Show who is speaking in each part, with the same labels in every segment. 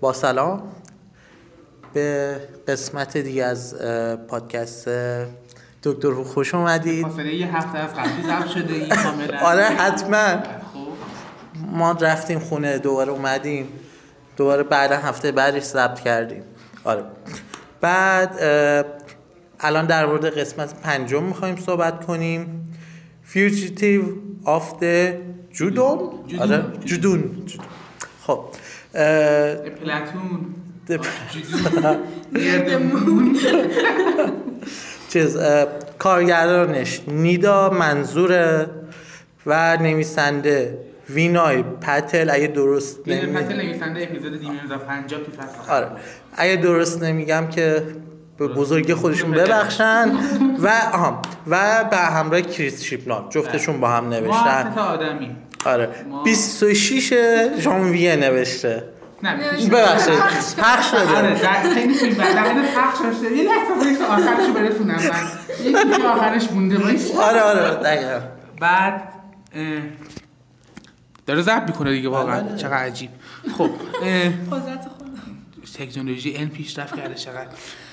Speaker 1: با سلام به قسمت دیگه از پادکست دکتر خوش اومدید.
Speaker 2: فاصله یه هفته از قبلی ضبط شده این کاملا.
Speaker 1: آره حتما. ما رفتیم خونه دوباره اومدیم دوباره بعد هفته بعدش ضبط کردیم. آره بعد الان در مورد قسمت پنجم میخوایم صحبت کنیم. Fugitive of the Judon. آره جودون. خب
Speaker 2: پلاتون
Speaker 1: چیز کارگردانش نیدا منظوره و نویسنده وینای پتل. اگه درست
Speaker 2: نویسنده اپیزود دیمونز آف پنجاب تو فصل.
Speaker 1: آره اگه درست نمیگم که به بزرگی خودشون ببخشن. و به همراه کریس شیپنال جفتشون با هم نوشتن.
Speaker 2: ما 3 آدمی.
Speaker 1: آره 26 ژانویه نوشته.
Speaker 2: نه
Speaker 1: ببخشید پخش شده.
Speaker 2: آره در خیلی فیلم بعدن پخش شده. یه لحظه وایس آخرشو برسونم من. یکی آخرش مونده وایس.
Speaker 1: آره دقیقاً.
Speaker 2: بعد داره ضبط میکنه دیگه واقعا. چقدر عجیب. خب
Speaker 3: قدرت خدا.
Speaker 2: تکنولوژی این پیشرفت کرده چقدر.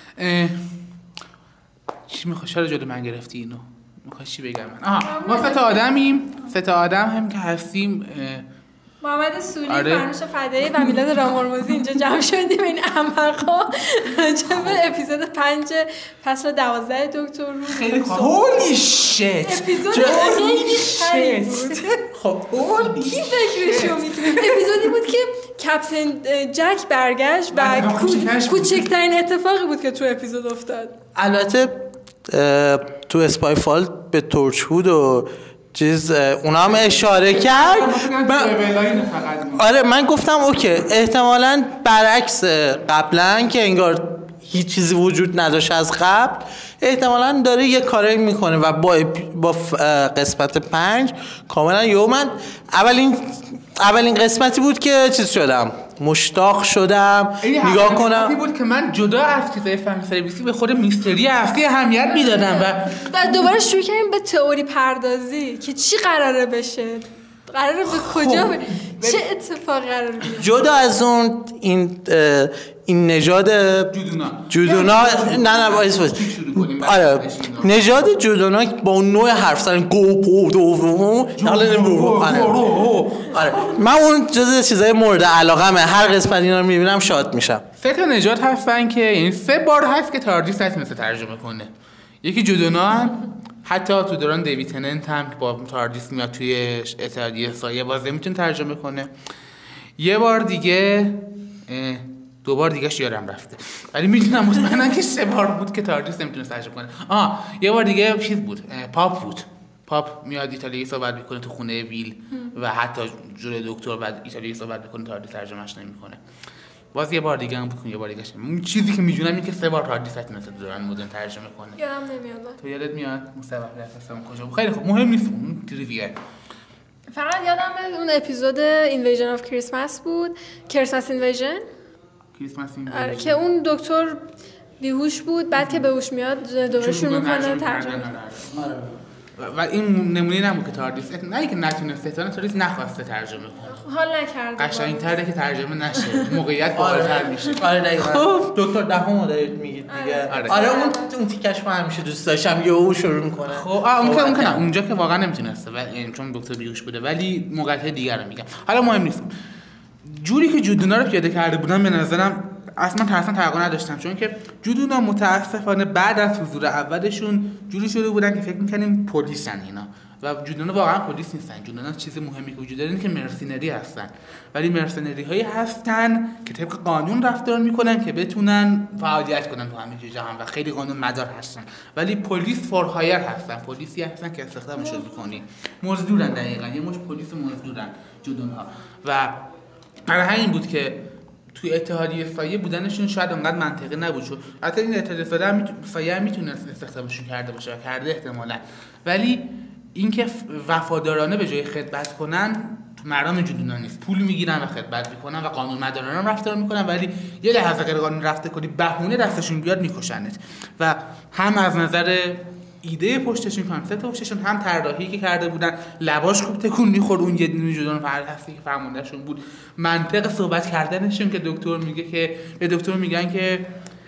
Speaker 2: چی میخوای چرا جلو من گرفتی اینو؟ میخوای چی بگم من؟ ما 3 آدمیم. 3 آدم هم که هستیم.
Speaker 3: محمد سولی، فرنوش فدایی و میلاد رام‌هرمزی اینجا جمع شدیم این احمقا راجع به اپیزود 5 فصل 12 دکتر رو.
Speaker 2: خیلی هولی شت
Speaker 3: اپیزود خیلی بود.
Speaker 1: خب
Speaker 3: کی فکرشو میکنه؟ اپیزودی بود که کپتن جک برگشت و کوچکترین اتفاقی بود که تو اپیزود افتاد.
Speaker 1: البته تو اسپای فال به تورچهود و چیز اونا هم اشاره کرد. آره من گفتم اوکی احتمالاً برعکس قبلا که انگار هیچ چیزی وجود نداشت از قبل، احتمالاً داره یه کاری میکنه و با قسمت 5 کاملا من اولین قسمتی بود که چیز شدم مشتاق شدم نگاه کنم.
Speaker 2: بود که من جدا از چیزای فن سرویسی به خود میستری هستی اهمیت میدادم
Speaker 3: و دوباره شروع کردیم به تئوری پردازی که چی قراره بشه، قراره به کجا چه اتفاقی قراره بیفته.
Speaker 1: جدا از اون این نژاد جودونا نه وایس آره نژاد جودونا با اون نوع حرف زدن آره من اون جزء چیزای مورد علاقمه. هر قسمت اینا رو میبینم شاد میشم.
Speaker 2: 3 نژاد هستن که یعنی 3 بار هست که تاردیس نتونسته ترجمه کنه. یکی جودونا، حتی تو دوران دیوید تننت هم که با تاردیس میاد توی اتحادیه سایه بازه میتونه ترجمه کنه. یه بار دیگه 2 بار دیگه یادم رفته ولی میدونم مطمئنم که 3 بار بود که تاردیس نمیتونه ترجمه کنه. یه بار دیگه چیز بود، پاپ بود. پاپ میاد ایتالیایی صحبت میکنه تو خونه ویل و حتی جلوی دکتر بعد ایتالیایی صحبت میکنه، تاردیس ترجمهش نمیکنه. باز یه بار دیگه هم بود، یه بار دیگه اون چیزی که میدونم اینه که 3 بار تاردیس نتونسته دوران مدرن ترجمه کنه.
Speaker 3: یادم نمیاد.
Speaker 2: تو یادت میاد مصطفی رفتم کجا بود؟ خیلی خوب مهم نیست اون تریویه.
Speaker 3: فقط یادم اون اپیزود اینویژن آف کریسمس بود، کریسمس اینویژن. آره که اون دکتر بیهوش بود، بعد که به هوش میاد دوباره شروع میکنه ترجمه.
Speaker 2: و این نمونه نبود که تاردیس نه که نتونسته، تاردیس نخواسته ترجمه کنه.
Speaker 3: حال نکرده.
Speaker 2: قشنگ‌تره که ترجمه نشه. موقعیت بالاتر میشه.
Speaker 1: آره دقیقاً. دکتر دهمو دارید میگید دیگه. آره اون تیکش من همیشه دوست داشتم یهو شروع میکنه.
Speaker 2: خب اون که اونجا که واقعا نمیتونسته و چون دکتر بیهوش بوده، ولی موقعیت دیگر رو میگم. حالا مهم نیست. جوری که جودونا رو پیاده کرده بودن به نظرم اصلا توقع نداشتم، چون که جودونا متاسفانه بعد از حضور اولشون جوری شده بودن که فکر می‌کنیم پلیسن اینا و جودونا واقعا پلیس نیستن. جودونا چیز مهمی که وجود داره اینه که مرسنری هستن، ولی مرسنری هایی هستن که طبق قانون رفتار میکنن که بتونن فعالیت کنن تو همه جهان و خیلی قانون مدار هستن، ولی پلیس فور هایر هستن، پلیسی هستن که استخدامش می‌کنی. مزدورن دقیقاً، یه مش پلیس مزدورن جودونا و برای همین بود که توی اتحادیه سایه بودنشون شاید اونقدر منطقی نبود. چون حتی این اتحادیه سایه میتونه استخدامشون کرده باشه و کرده احتمالاً، ولی اینکه وفادارانه به جای خدمت کنن تو مرام جودونا نیست. پول میگیرن و خدمت میکنن و قانون مدارانه هم رفتار میکنن، ولی یه لحظه اگر قانون رفته کنی بهونه دستشون بیاد میکشنت. و هم از نظر ایده پشتشون، کانسپت پشتشون، هم طراحی که کرده بودن، لباش خوب تکون می‌خورد اون یه دونه جدون هستی که فرموندهشون بود، منطق صحبت کردنشون که دکتر میگه که به دکتر میگن که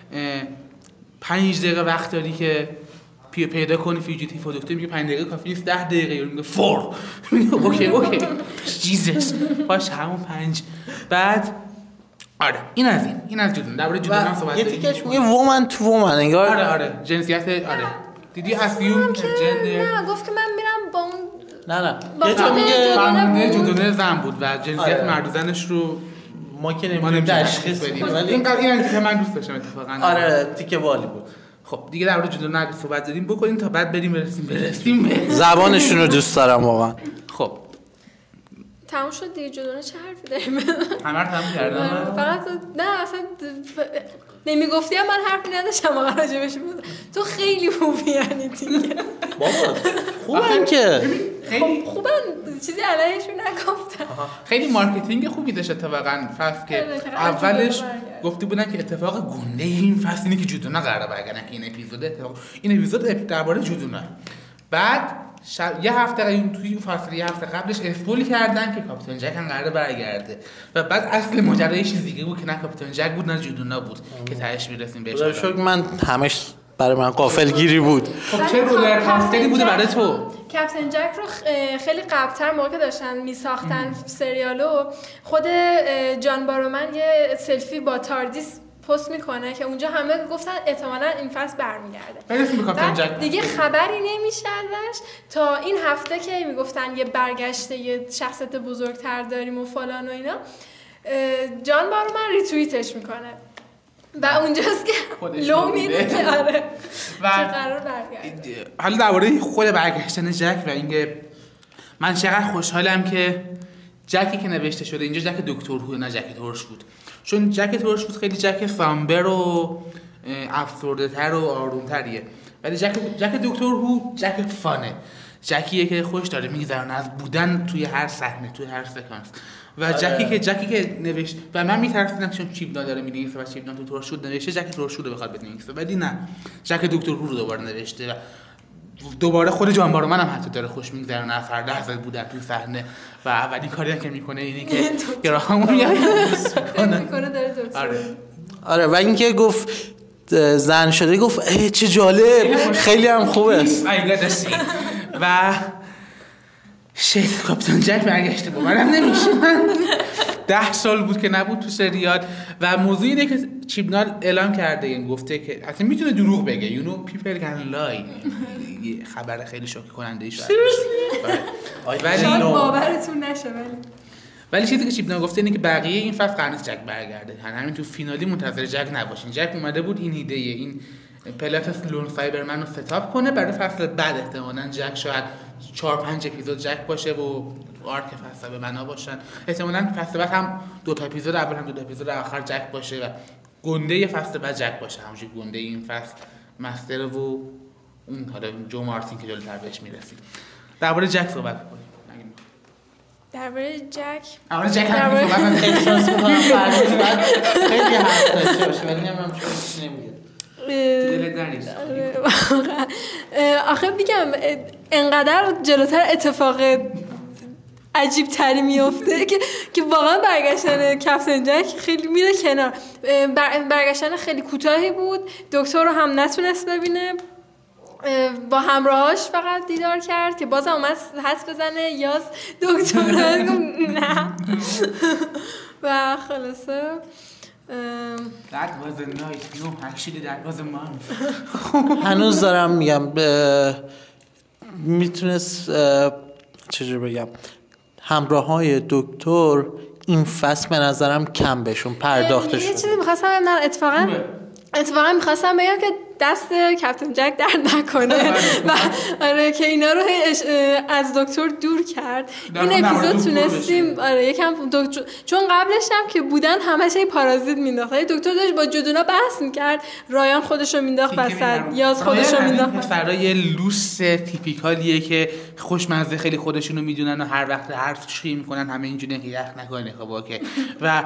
Speaker 2: 5 دقیقه وقت داری که پیدا کنی فیوجیتیو، و دکتر میگه 5 دقیقه کافی نیست، 10 دقیقه، یا میگه 4 اوکی جیزس باش همون 5. بعد آره این از جدون، درباره جدون هم صحبت
Speaker 1: یه تیکش میگه وومن تو وومن انگار.
Speaker 2: آره جنسیت دیدی اسیوم جندر.
Speaker 3: نه گفت که من میرم با اون
Speaker 1: نه یه جا میگه
Speaker 2: فرمانده جدونه زن بود و جنسیت مرد و زنش رو
Speaker 1: ما که نمی‌تونیم تشخیص بدیم، ولی
Speaker 2: این که من دوست داشتم اتفاقا.
Speaker 1: آره تیکه والی بود.
Speaker 2: خب دیگه در مورد جدونه اگه صحبت داریم بکنیم تا بعد برسیم به
Speaker 1: زبانشون رو دوست دارم واقعا.
Speaker 2: خب
Speaker 3: تموم شد دیگه، جدونه چه حرفی داریم؟
Speaker 2: همه رو تموم کردم.
Speaker 3: فقط نه اصلا نمیگفتی من حرفی نداشتم واقعا راجبش بود. تو خیلی خوبی یعنی دیگه
Speaker 1: بابا خوبن که
Speaker 3: خوبن، چیزی علیهشون نگفتم.
Speaker 2: خیلی مارکتینگ خوبی داشت اتفاقا فصل که اولش گفته بودن که اتفاق گنده این فصل اینه که جدونه قراره برگردن، که این اپیزود درباره جدونه. بعد یه هفته توی فاصله یه هفته قبلش اسپول کردن که کاپیتان جک هم قراره برگرده و بعد اصل ماجرا یه چیز دیگه بود که نه کاپیتان جک بود نه جدونا بود که تهش میرسیم بهش.
Speaker 1: شوک من همش برای من غافلگیری بود.
Speaker 2: خب چه رولر کاستری بوده برای تو؟
Speaker 3: کاپیتان جک رو خیلی قبل‌تر موقع که داشتن میساختن سریالو، خود جان بارومن یه سلفی با تاردیس پست میکنه که اونجا همه گفتن احتمالاً این فصل برمیگرده.
Speaker 2: برسیم به کاپیتان جک.
Speaker 3: دیگه خبری نمیشه ازش تا این هفته که میگفتن یه برگشته یه شخصیت بزرگتر داریم و فلان و اینا. جان بارومن ریتوییتش میکنه و اونجاست که لو میده که آره
Speaker 2: و
Speaker 3: قرار برگرده.
Speaker 2: حالا درباره خود برگشتن جک و اینکه من چقدر خوشحالم که جکی که نوشته شده اینجا جک دکتر هو نه جک تورش بود، چون جک تورش بود خیلی جک سامبر و افسرده تر و آروم تریه، ولی جک دکتر هو جک فانه، جکیه که خوش داره میگذرونه از بودن توی هر صحنه توی هر سکانس و جکی که نوشت و من میترسیدم چون چیپنا داره مینویسه و چیپنا تو تورشود نوشته جک تورشود رو بخواد بنویسه، ولی نه جک دکتر هو رو دوباره نوشته و دوباره خود جان بارومن هم حتی داره خوش میگذرونه از هر لحظه بودن توی صحنه و اولی کاری که میکنه اینه که گراهامون
Speaker 3: میکنه داره دکتر.
Speaker 1: آره و اینکه گفت زن شده گفت چه جالب خیلی هم خوبه
Speaker 2: و شیط کاپیتان جک برگشته باورم نمیشه. من 10 سال بود که نبود تو سریال و موضوع اینه که چیپنال اعلام کرده این گفته که حتی میتونه دروغ بگه people can lie. خبر خیلی شوکه کننده ای شد
Speaker 3: ولی باورتون نشه
Speaker 2: ولی چیزی که چیپنال گفته اینه که بقیه این فصل قرنیس جک برگرده، همین تو فینالی منتظر جک نباشین. جک اومده بود این ایده این پلات لون سایبرمن رو ستاپ کنه برای فصل بعد، احتمالاً جک شاید 4-5 اپیزود جک باشه و آرک فصل به بنا باشن، احتمالاً فصل بعد هم 2 تا اپیزود اول هم 2 تا اپیزود آخر جک باشه و گنده فصل بعد جک باشه، همونجوری گنده این فصل مستر و اون حالا جو مارتین که جلوتر بهش میرسید. درباره جک صحبت کنیم.
Speaker 3: درباره جک
Speaker 1: هم احساس می‌کنم فرض بعد خیلی حرف داشته باشه ولی نمیدونم چون نمیگه.
Speaker 3: آخه میگم انقدر جلوتر اتفاق عجیب تری میفته که واقعا برگشتن کاپیتان جک خیلی میره کنار. برگشتن خیلی کوتاهی بود، دکتر رو هم نتونست ببینه، با همراهاش فقط دیدار کرد که بازم اومد حدس بزنه یاس دکتر نه و خلاصه
Speaker 2: That was a night. No, actually that was a month.
Speaker 1: هنوز دارم میگم میتونست چجوری بگم همراه‌های دکتر این فصل به نظرم کم بهشون پرداخته شد.
Speaker 3: یه چیزی می‌خواستم بگم، اتفاقا می‌خواستم بگم که دست کاپیتان جک درد نکنه و آره که اینا رو از دکتر دور کرد. این اپیزود تونستیم آره یکم دکتر، چون قبلش هم که بودن همش این پارازیت مینداخت. دکتر داشت با جدونا بحث می‌کرد، رایان خودشو مینداخت وسط، یاز خودشو مینداخت.
Speaker 2: پسرای لوس تیپیکالیه که خوشمزه خیلی خودشونو میدونن و هر وقت حرف شوخی میکنن، همه اینجوریه که یخ نکنه خب اوکی. و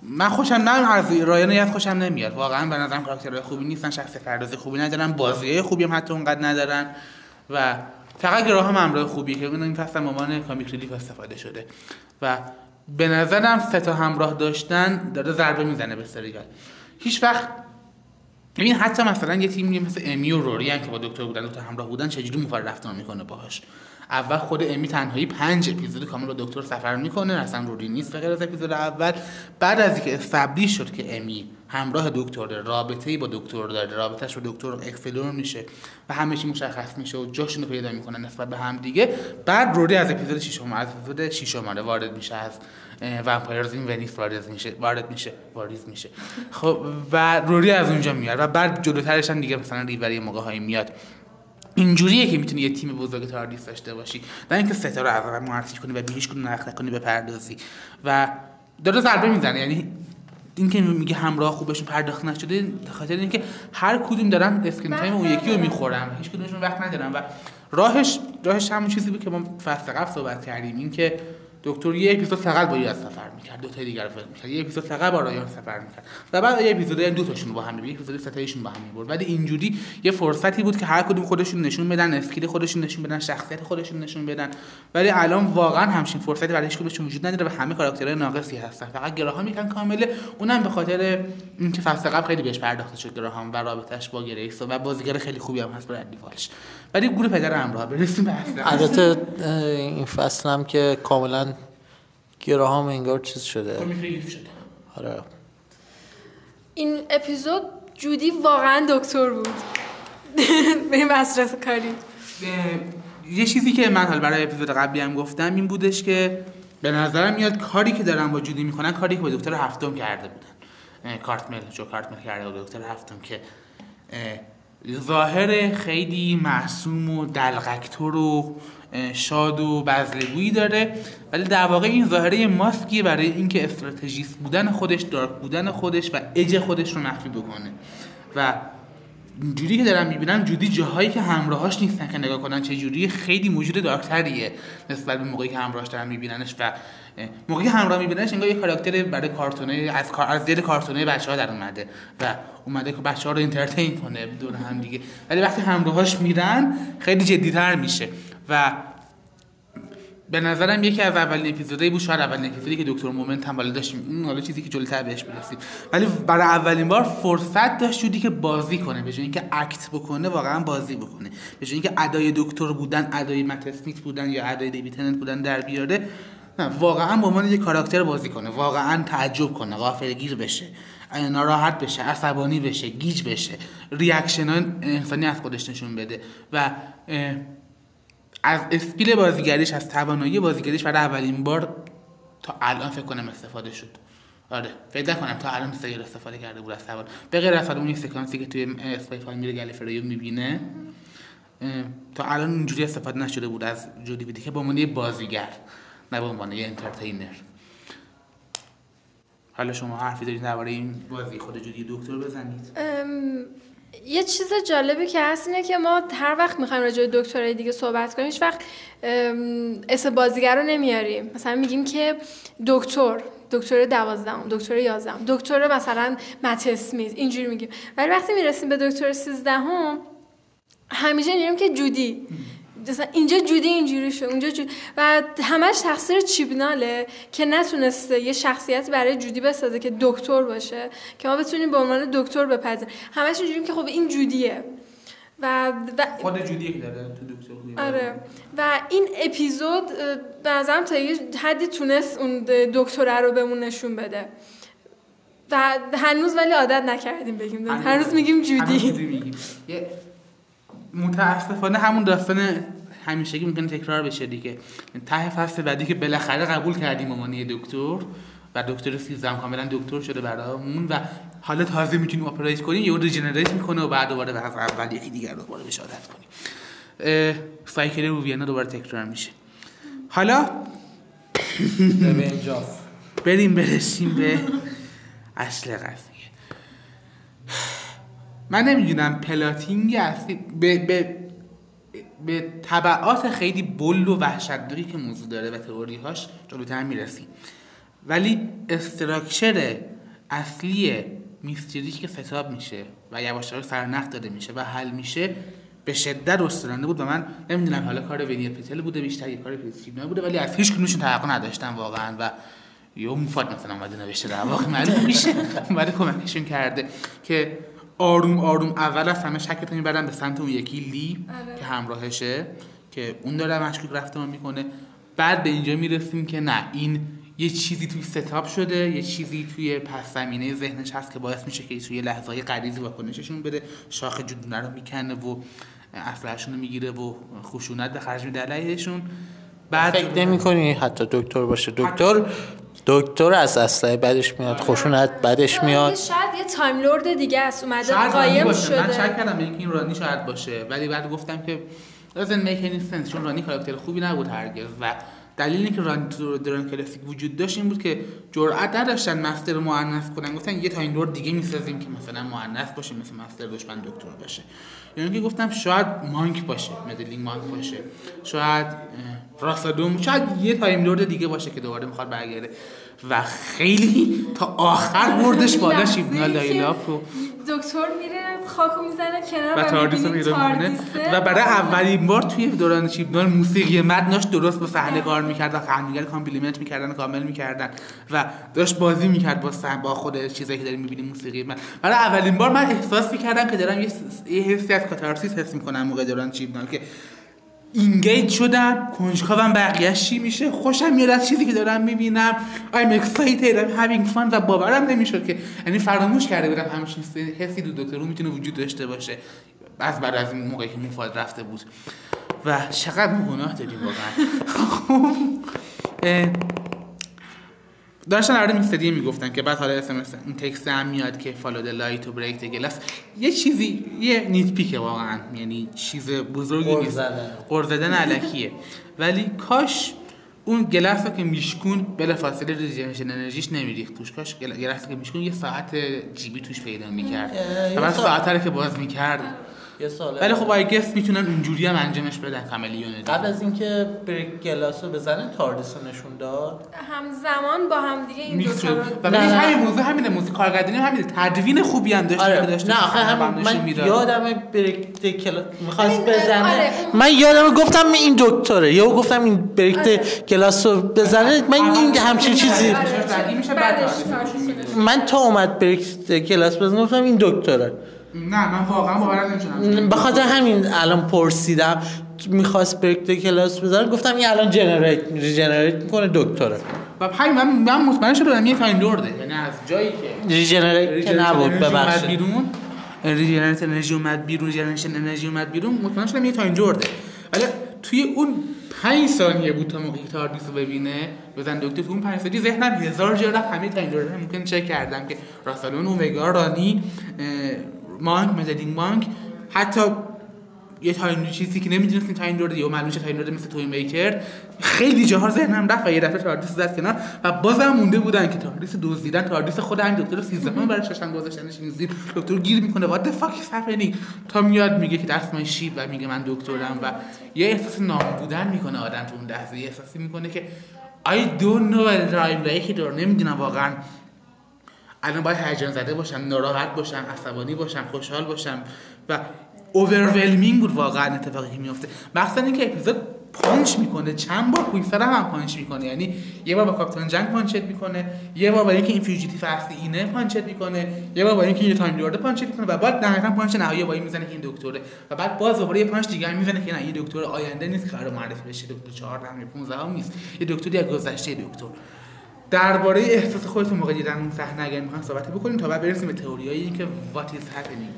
Speaker 2: من خوشم از رایان خوشم نمیاد واقعا. به نظرم کاراکترهای خوبی نیستن، شخصیت پردازی خوبی ندارن، بازیای خوبی هم حتی اونقدر ندارن و فقط گراهام همراه خوبیه که این فصل عنوان کامیک ریلیف استفاده شده و به نظرم 3 همراه داشتن داره ضربه میزنه به سریال. هیچ وقت ببین حتی مثلا یه تیمی مثل امی و روری هم که با دکتر بودن، 2 همراه بودن، چجوری مفرد رفتار میکنه باهاش. اول خود امی تنهایی 5 اپیزود کامل با دکتر سفر میکنه، اصلا روری نیست به غیر از اپیزود اول. بعد از اینکه استبلیش شد که امی همراه دکتر داره، رابطه‌ای با دکتر داره، رابطه‌اش با دکتر اکسپلور میشه و همه چی مشخص میشه و جاشون رو پیدا میکنن نسبت به هم دیگه. بعد روری از اپیزود 6 وارد میشه، از وامپایرز این ونیس وارد میشه. خب و روری از اونجا میاد و بعد جلوترش هم دیگه مثلا ریوری موقع‌هایی میاد. اینجوریه که میتونی یه تیم بزرگ تاردیس داشته باشی، نه اینکه 3 رو از اول معرفی کنی و به هیچ کدوم نقد نکنی به پردازی و داره ضربه میزنه. یعنی اینکه میگه همراه خوبشون پرداخت نشده به خاطر اینکه هر کدوم دارن اسکرین تایم اون یکی رو میخورن، هیچ کدومشون وقت ندارن و راهش همون چیزی بود که ما فصل قبل صحبت کردیم، این که دکتر یه اپیزود فقط با یاد سفر میکرد، 2 تا دیگر رو فکر میکرد، یه اپیزود فقط با رایان سفر میکرد و بعد یه اپیزود 2 تاشون با هم، یه اپیزود 3 تاشون با هم میبرد. ولی اینجوری یه فرصتی بود که هر کدوم خودشون نشون بدن، اسکیل خودشون نشون بدن، شخصیت خودشون نشون بدن. ولی الان واقعا همچین فرصتی برای هیچ کدومشون وجود نداره و همه کاراکترهای ناقصی هستن. فقط گراهام یکم کامله، اونم به خاطر اینکه فصل قبل خیلی بهش پرداخته شد گراهام و رابطه‌اش با گریس و بازیگر خیلی خوبی هم هست برای دیوالش. ولی گروه پدر همراه برسیم به اصل.
Speaker 1: البته این فصل هم که کاملا گراهام انگار چیز شده،
Speaker 2: کامیک شده.
Speaker 1: آره
Speaker 3: این اپیزود جودی واقعا دکتر بود. به این مصرف کاری
Speaker 2: یه چیزی که من حالا برای اپیزود قبلی هم گفتم این بودش که به نظرم میاد کاری که دارن با جودی میکنن کاری که با دکتر هفتم کرده بودن، کارتمل کرده با دکتر هفتم که ظاهر خیلی معصوم و دلغکتور و شاد و بزلگویی داره، ولی در واقع این ظاهره ماسکیه برای اینکه استراتژیست بودن خودش، دارک بودن خودش و اج خودش رو مخفی بکنه. و اینجوری که دارم میبینم جودی جاهایی که همراهاش نیستن که نگاه کنن چه جوری خیلی موجود دارکتریه نسبت به موقعی که همراهاش دارن میبیننش و موقعی همراه میبیننش انگار یه کاراکتر برای کارتونه از دل کارتونه بچه‌ها در اومده که بچه‌ها رو اینترتین کنه دور هم دیگه، ولی وقتی همراهاش میرن خیلی جدی‌تر میشه. و به نظرم یکی از اولین اپیزودایی بود، شاید اولین اپیزودی که دکتر مومنت هم بالا داشتیم، این حالا چیزی که جلوتر بهش برسیم، ولی برای اولین بار فرصت داشت جودی که بازی کنه، به جای اینکه اکت بکنه واقعا بازی بکنه، به جای اینکه ادای دکتر بودن، ادای مت اسمیت بودن یا ادای دیوید تننت بودن در بیاره، نه واقعا به عنوان یک کاراکتر بازی کنه، واقعا تعجب کنه، غافلگیر بشه، ناراحت بشه، عصبانی بشه، گیج بشه، ریاکشن‌های انسانی از خودش نشون بده و از اسکیل بازیگریش، از توانایی بازیگریش برای اولین بار تا الان فکر کنم استفاده شد. آره فکر نکنم تا الان سریال استفاده کرده بود از توان، به غیر از اون سکانسی که توی اسپای فایل میره گالیفریو میبینه، تا الان اینجوری استفاده نشده بود از جودی ویدی که به عنوان بازیگر نه به عنوان یه انترتینر. حالا شما حرفی دارید درباره این بازی خود جودی دکتر بزنید؟
Speaker 3: یه چیز جالبی که هست اینه که ما هر وقت میخوایم راجع به دکترای دیگه صحبت کنیم هیچ وقت اسم بازیگر رو نمیاریم. مثلا میگیم که دکتر 12ام، دکتر 11ام، دکتر مثلا مت اسمیت، اینجوری میگیم. ولی وقتی میرسیم به دکتر 13ام همیشه میگیم که جودی، مثلا اینجا جودی اینجوری شد، اونجا جودی، و همش تقصیر چیبناله که نتونسته یه شخصیت برای جودی بسازه که دکتر باشه که ما بتونیم به عنوان دکتر بپذیریم. همش اینجوریم که خب این جودیه و
Speaker 2: خود جودیه که داره تو دکتر خوبی.
Speaker 3: آره و این اپیزود به نظرم تا یه حدی تونست اون دکتره رو بهمون نشون بده و هنوز ولی عادت نکردیم بگیم هنوز میگیم جودی.
Speaker 2: متاسفانه همون داستان همیشگی ممکنه تکرار بشه دیگه. ته فصل بعدی که بالاخره قبول کردیم عنوان دکتر و دکتر 13 کاملا دکتر شده برامون و حالا تازه میتونیم اپریت کنیم، یهو ریجنریت میکنه و بعد دوباره از اول یکی دیگر رو دوباره بهش عادت کنیم. سایکل رووینا دوباره تکرار میشه. حالا برسیم به اصل قضیه. من نمیدونم پلاتینگ اصلی به تبعات خیلی بل و وحشتناکی که موضوع داره و تئوری‌هاش جلوتر میرسیم، ولی استراکچر اصلی میستری که ستاب میشه و یواش یواش سرنخ داده میشه و حل میشه به شدت رستورانده بود و من نمیدونم حالا کار ونیر پتل بوده بیشتر یا کار کریستینا بوده، ولی از هیچ کدومشون توقع نداشتم واقعا و یا مفاد مثلا اومده نوشته در واقع معلوم میشه اومده کمکشون کرده که آروم آروم اول از همه شکتون میبرن به سمت اون یکی لی که همراهشه که اون داره مشکوک رفتار میکنه. بعد به اینجا میرسیم که نه، این یه چیزی توی ستاپ شده، یه چیزی توی پس زمینه ذهنش هست که باعث میشه که توی لحظه‌های غریزی واکنششون بده، شاخ جدونه رو میکنه و اسلحه‌شون رو میگیره و خشونت به خرج میده علیهشون.
Speaker 1: بعد فکر نمی‌کنی حتی دکتر باشه، دکتر از اسلحه بعدش میاد، خشونت بعدش میاد.
Speaker 3: شاید یه تایم لورد دیگه است اومده قایم شده.
Speaker 2: من شک کردم به اینکه این رانی شاید باشه، ولی بعد گفتم که doesn't make any sense چون رانی کاراکتر خوبی نبود هرگز و دلیلی که رانی تو درون کلاسیک وجود داشت این بود که جرئت نداشتن مستر رو مؤنث کنن، گفتن یه تایم لورد دیگه میسازیم که مثلا مؤنث باشه مثل مستر دشمن دکتر باشه. یعنی که گفتم شاید مانک باشه، مدلینگ مانک باشه، شاید راسادوم، شاید یه تایم لورد دیگه باشه که دوباره میخواد برگرده و خیلی تا آخر بردش بالا شیبنا لایلاپ رو
Speaker 3: دکتر میره خاکو میزنه کنار
Speaker 2: و تاردیس رو میره و برای اولین بار توی دوران شیبنا موسیقی متناش درست با صحنه کار میکرد و همدیگر کامپلیمنت میکردن، کامل میکردن و داشت بازی میکرد با خود چیزایی که داریم میبینیم موسیقی من. برای اولین بار من احساس میکردم که دارم یه حسی از کاتارسیس حس میکنم موقع دوران شیبنا که اینگیج شدم، کنجکاوم بقیه‌اش چی میشه، خوشم میاد از چیزی که دارم میبینم، I'm excited, I'm having fun و باورم نمیشد که یعنی فراموش کرده بودم همچین حسی دو دکتر رو میتونه وجود داشته باشه بعد از این موقعی که مفاد رفته بود و چقدر ما گناه داریم واقعا. داشتن آره میستری میگفتن که بعد حالا SMS این تکست هم میاد که فالو د لایت و بریک د گلاس، یه چیزی یه نیت پیکه واقعا، یعنی چیز بزرگی نیست، قرض زدن الکیه، ولی کاش اون گلاس که میشکون بلافاصله ریجنریشن انرژیش نمیریخت توش، کاش گلاس که میشکون یه ساعت جیبی توش پیدا میکرد و بعد ساعت رو که باز میکرد. ولی خب آی گس میتونن اونجوری هم انجامش بدن کاملیونه.
Speaker 1: قبل از اینکه بریک گلاس رو بزنن تاردیس رو نشون داد،
Speaker 3: همزمان با هم دیگه این دو تا رو
Speaker 2: و بعد همین موضوع همین موزیک کارگردانی همین تدوین خوبی هم داشت.
Speaker 1: آره.
Speaker 2: داشت
Speaker 1: نه آخه من یادم بریک گلاس می‌خواست بزنه، من یادم گفتم این دکتره یا گفتم این بریک گلاس رو بزنه، من این همچین چیزی من تا اومد بریک گلاس بزنه گفتم این دکتره.
Speaker 2: نه من واقعا باورم نمیشونم،
Speaker 1: به خاطر همین الان پرسیدم میخواست بریک کلاس بزنه، گفتم این الان ریجنریت میکنه دکتره
Speaker 2: و همین من مطمئن شدم یه تایم لورده، یعنی از جایی که
Speaker 1: ریجنریت که نبود ببخشید
Speaker 2: بیرون ریجنریت انرژی اومد بیرون، ریجنریشن انرژی اومد بیرون، مطمئن شدم یه تایم لورده. ولی توی اون 5 ثانیه بود تا موقعی تاردیس رو ببینه بزن دکتر، تو اون 5 ثانیه ذهنم هزار جا رفت، همه تایم لورده ممکن چک کردم که راسالون، اومگا، رانی، مانک، مدلینگ مانک، حتی یه تایم چیزی که نمیدونستین تایم لورد یا معلومه تایم لورد مثل توی میکر، خیلی جاها ذهنم رفت و یه دفعه تاردیس زد کنار و بازم مونده بودن که تاردیس دزدیدن، تاردیس خود همین دکتر 13 برای ششن گذاشتنش این زیر، دکتر گیر میکنه what the fuck is happening، تا میاد میگه که that's my sheep و میگه من دکترم و یه احساس نام بودن میکنه آدم تو اون لحظه، یه احساسی میکنه که I don't know what I'm like، نمیدونم واقعا الان باید هیجان زده باشم، ناراحت باشم، عصبانی باشم، خوشحال باشم و اوورولمینگ بود واقعا اتفاقی که میفته. مخصوصا اینکه اپیزود پانچ میکنه، چند بار پوینت سر هم پانچ میکنه، یعنی یه بار با کاپیتان جنگ پانچت میکنه، یه بار با اینکه این فیوجیتیو اصلی اینه پانچت میکنه، یه بار با اینکه یه تایم لورد پانچت میکنه و بعد نهایتا پانچ نهایی با این میزنه که این دکتره و بعد باز دوباره یه پانچ دیگه میزنه که نه این دکتر آینده نیست که قرار معرفی بشه، دکتر 14 هم 15 هم نیست، یه دکتری از گذشته دکتر. درباره احساس خودتون موقع دیدن اون صحنه اگر میخواین صحبت بکنیم تا بعد برسیم به تئوریای اینکه what is happening.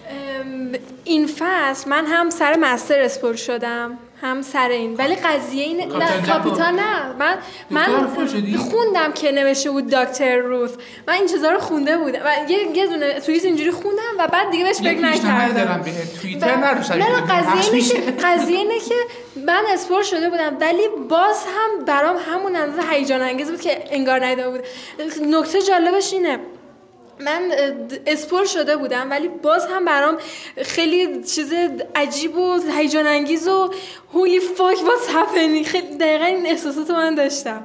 Speaker 3: این فصل من هم سر مستر اسپول شدم هم سر این، ولی قضیه این نه کاپیتان نه، من خوندم که نوشته بود دکتر روث، من این چیزا رو خونده بودم و یه دونه توییت اینجوری خوندم و بعد دیگه بهش فکر نکردم.
Speaker 2: توییتر نروشن.
Speaker 3: نه قضیه اینه که من اسپول شده بودم ولی باز هم برام همون اندازه هیجان انگیز بود که انگار ندیده بود. نکته جالبش اینه من اسپول شده بودم ولی باز هم برام خیلی چیز عجیب و هیجان انگیز و هولی فاک واتس هپنینگ، خیلی دقیقاً این احساسات من داشتم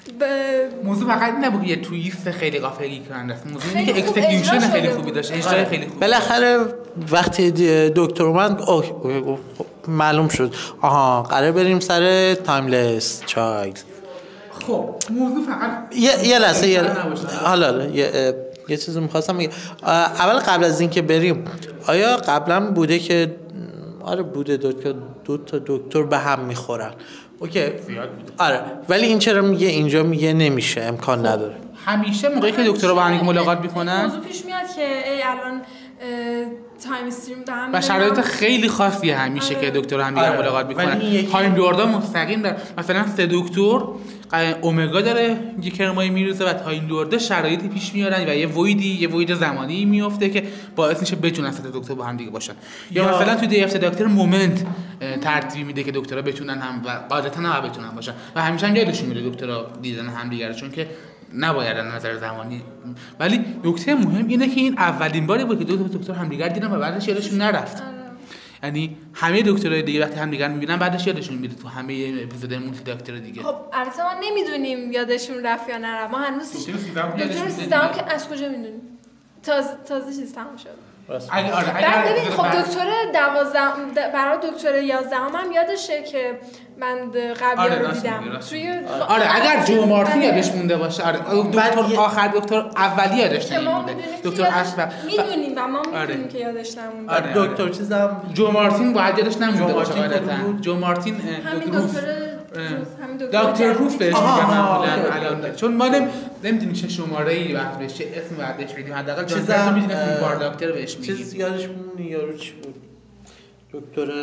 Speaker 2: موضوع فقط نبود یه تویست خیلی غافلی کننده است، موضوع اینه که اکسکیوشن خیلی خوبی داشت، اجرای خیلی خوبی.
Speaker 1: بالاخره وقتی دکتر اومد معلوم شد قراره بریم سر تایملس چایلد.
Speaker 2: خب موضوع فقط
Speaker 1: یه لحظه حالا یه چیزی می‌خواستم بگم. اول قبل از اینکه بریم، آیا قبلا بوده که بوده دو تا دکتر به هم میخورن؟ اوکی
Speaker 2: زیاد بوده.
Speaker 1: آره، ولی این چرا میگه اینجا میگه نمیشه، امکان نداره؟
Speaker 2: همیشه موقعی که دکترها با هم ملاقات میکنن
Speaker 3: موضوع پیش میاد که الان تایم استریم به هم
Speaker 2: و شرایط خیلی خاصی همیشه که دکترها هم دیگه ملاقات میکنن. تایم لوردا مستقیم داره، مثلا 3 دکتر اومگا داره یه کرمای میروزه و تایم لوردا شرایطی پیش میارن و یه وید زمانی میفته که باعث میشه بتونن 3 دکتر با هم دیگه باشن. یا مثلا تو دی اف دکتر مومنت ترتیب میده که دکترها بتونن هم و قاعدتا هم بتونن باشن و همیشه هم یادشون میره دکترها دیدن هم دیگه، چون که نباید از نظر زمانی. ولی نکته مهم اینه که این اولین باری بود که دو تا دکتر همدیگر دیدن و بعدش یادشون نرفت. یعنی همه دکترای دیگه وقتی همدیگر میبینن بعدش یادشون میره تو همه اپیزود مولتی دکتر دیگه.
Speaker 3: خب البته ما نمیدونیم یادشون رفت یا نرفت، ما هنوز دکتر سیستم که از کجا میدونیم؟ تازه چیز تموم شد. بعد ببین خب دکتر 12 برای دکتر 11 هم یادشه که من قبلی رو دیدم توی
Speaker 2: اگر جو مارتین یادش مونده باشه دکتر آخر دکتر اولی یادش نمیمونه، دکتر اسبق
Speaker 3: میدونیم و ما میدونیم که یادش نمونده.
Speaker 1: دکتر چیزام
Speaker 2: جو مارتین باید یادش نمونده باشه. جو مارتین دکتر روف بهش میگن الان، چون ما نمیدونیم چه شماره‌ای وقت بهش چه اسم بعدش بدیم، حداقل چیزا میدونیم فار دکتر بهش میگیم.
Speaker 1: چیز یادش مونه یارو چی بود؟ دکتر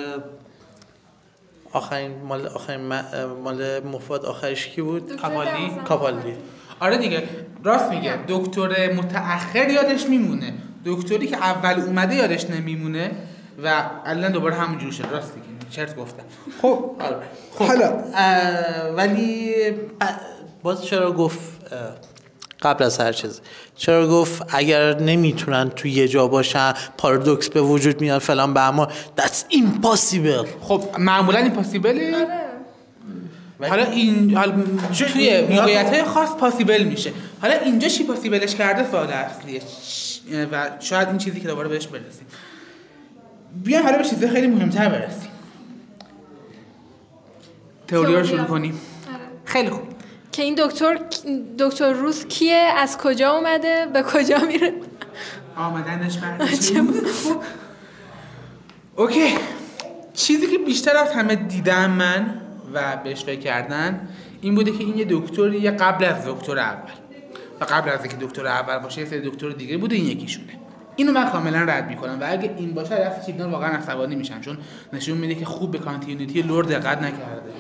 Speaker 1: آخرین مال مفاد آخرش کی بود؟ کاپالی. آره
Speaker 2: دیگه راست میگه، دکتر متأخر یادش میمونه، دکتری که اول اومده یادش نمیمونه و الان دوباره همونجوری شد. راست میگی، چرت گفتم. خب
Speaker 1: حالا ولی باز چرا گفت قبل از هر چیز چرا گفت اگر نمیتونن تو یه جا باشن پارادوکس به وجود میاد فلان به اما that's impossible.
Speaker 2: خب معمولا ایمپاسیبله. حالا این توی موقعیت‌های خاص پاسیبل میشه. حالا اینجا چی پاسیبلش کرده سوال اصلیه و شاید این چیزی که دوباره بهش برسیم. بیایم حالا به چیزای خیلی مهمتر برسیم. تئوری رو شروع کنیم. خیلی خوب.
Speaker 3: که این دکتر روث کیه، از کجا اومده، به کجا میره،
Speaker 2: آمدنش بعدش اوکی. چیزی که بیشتر از همه دیدم من و بهش فکر کردن این بوده که این یه دکتریه قبل از دکتر اول و قبل از اینکه دکتر اول باشه یه سری دکتر دیگه بوده، این یکیشونه. اینو من کاملا رد میکنم و اگه این باشه راست چیپنال واقعا عصبانی میشم، چون نشون میده که خوب به کانتینیوتی لور دقت نکرده.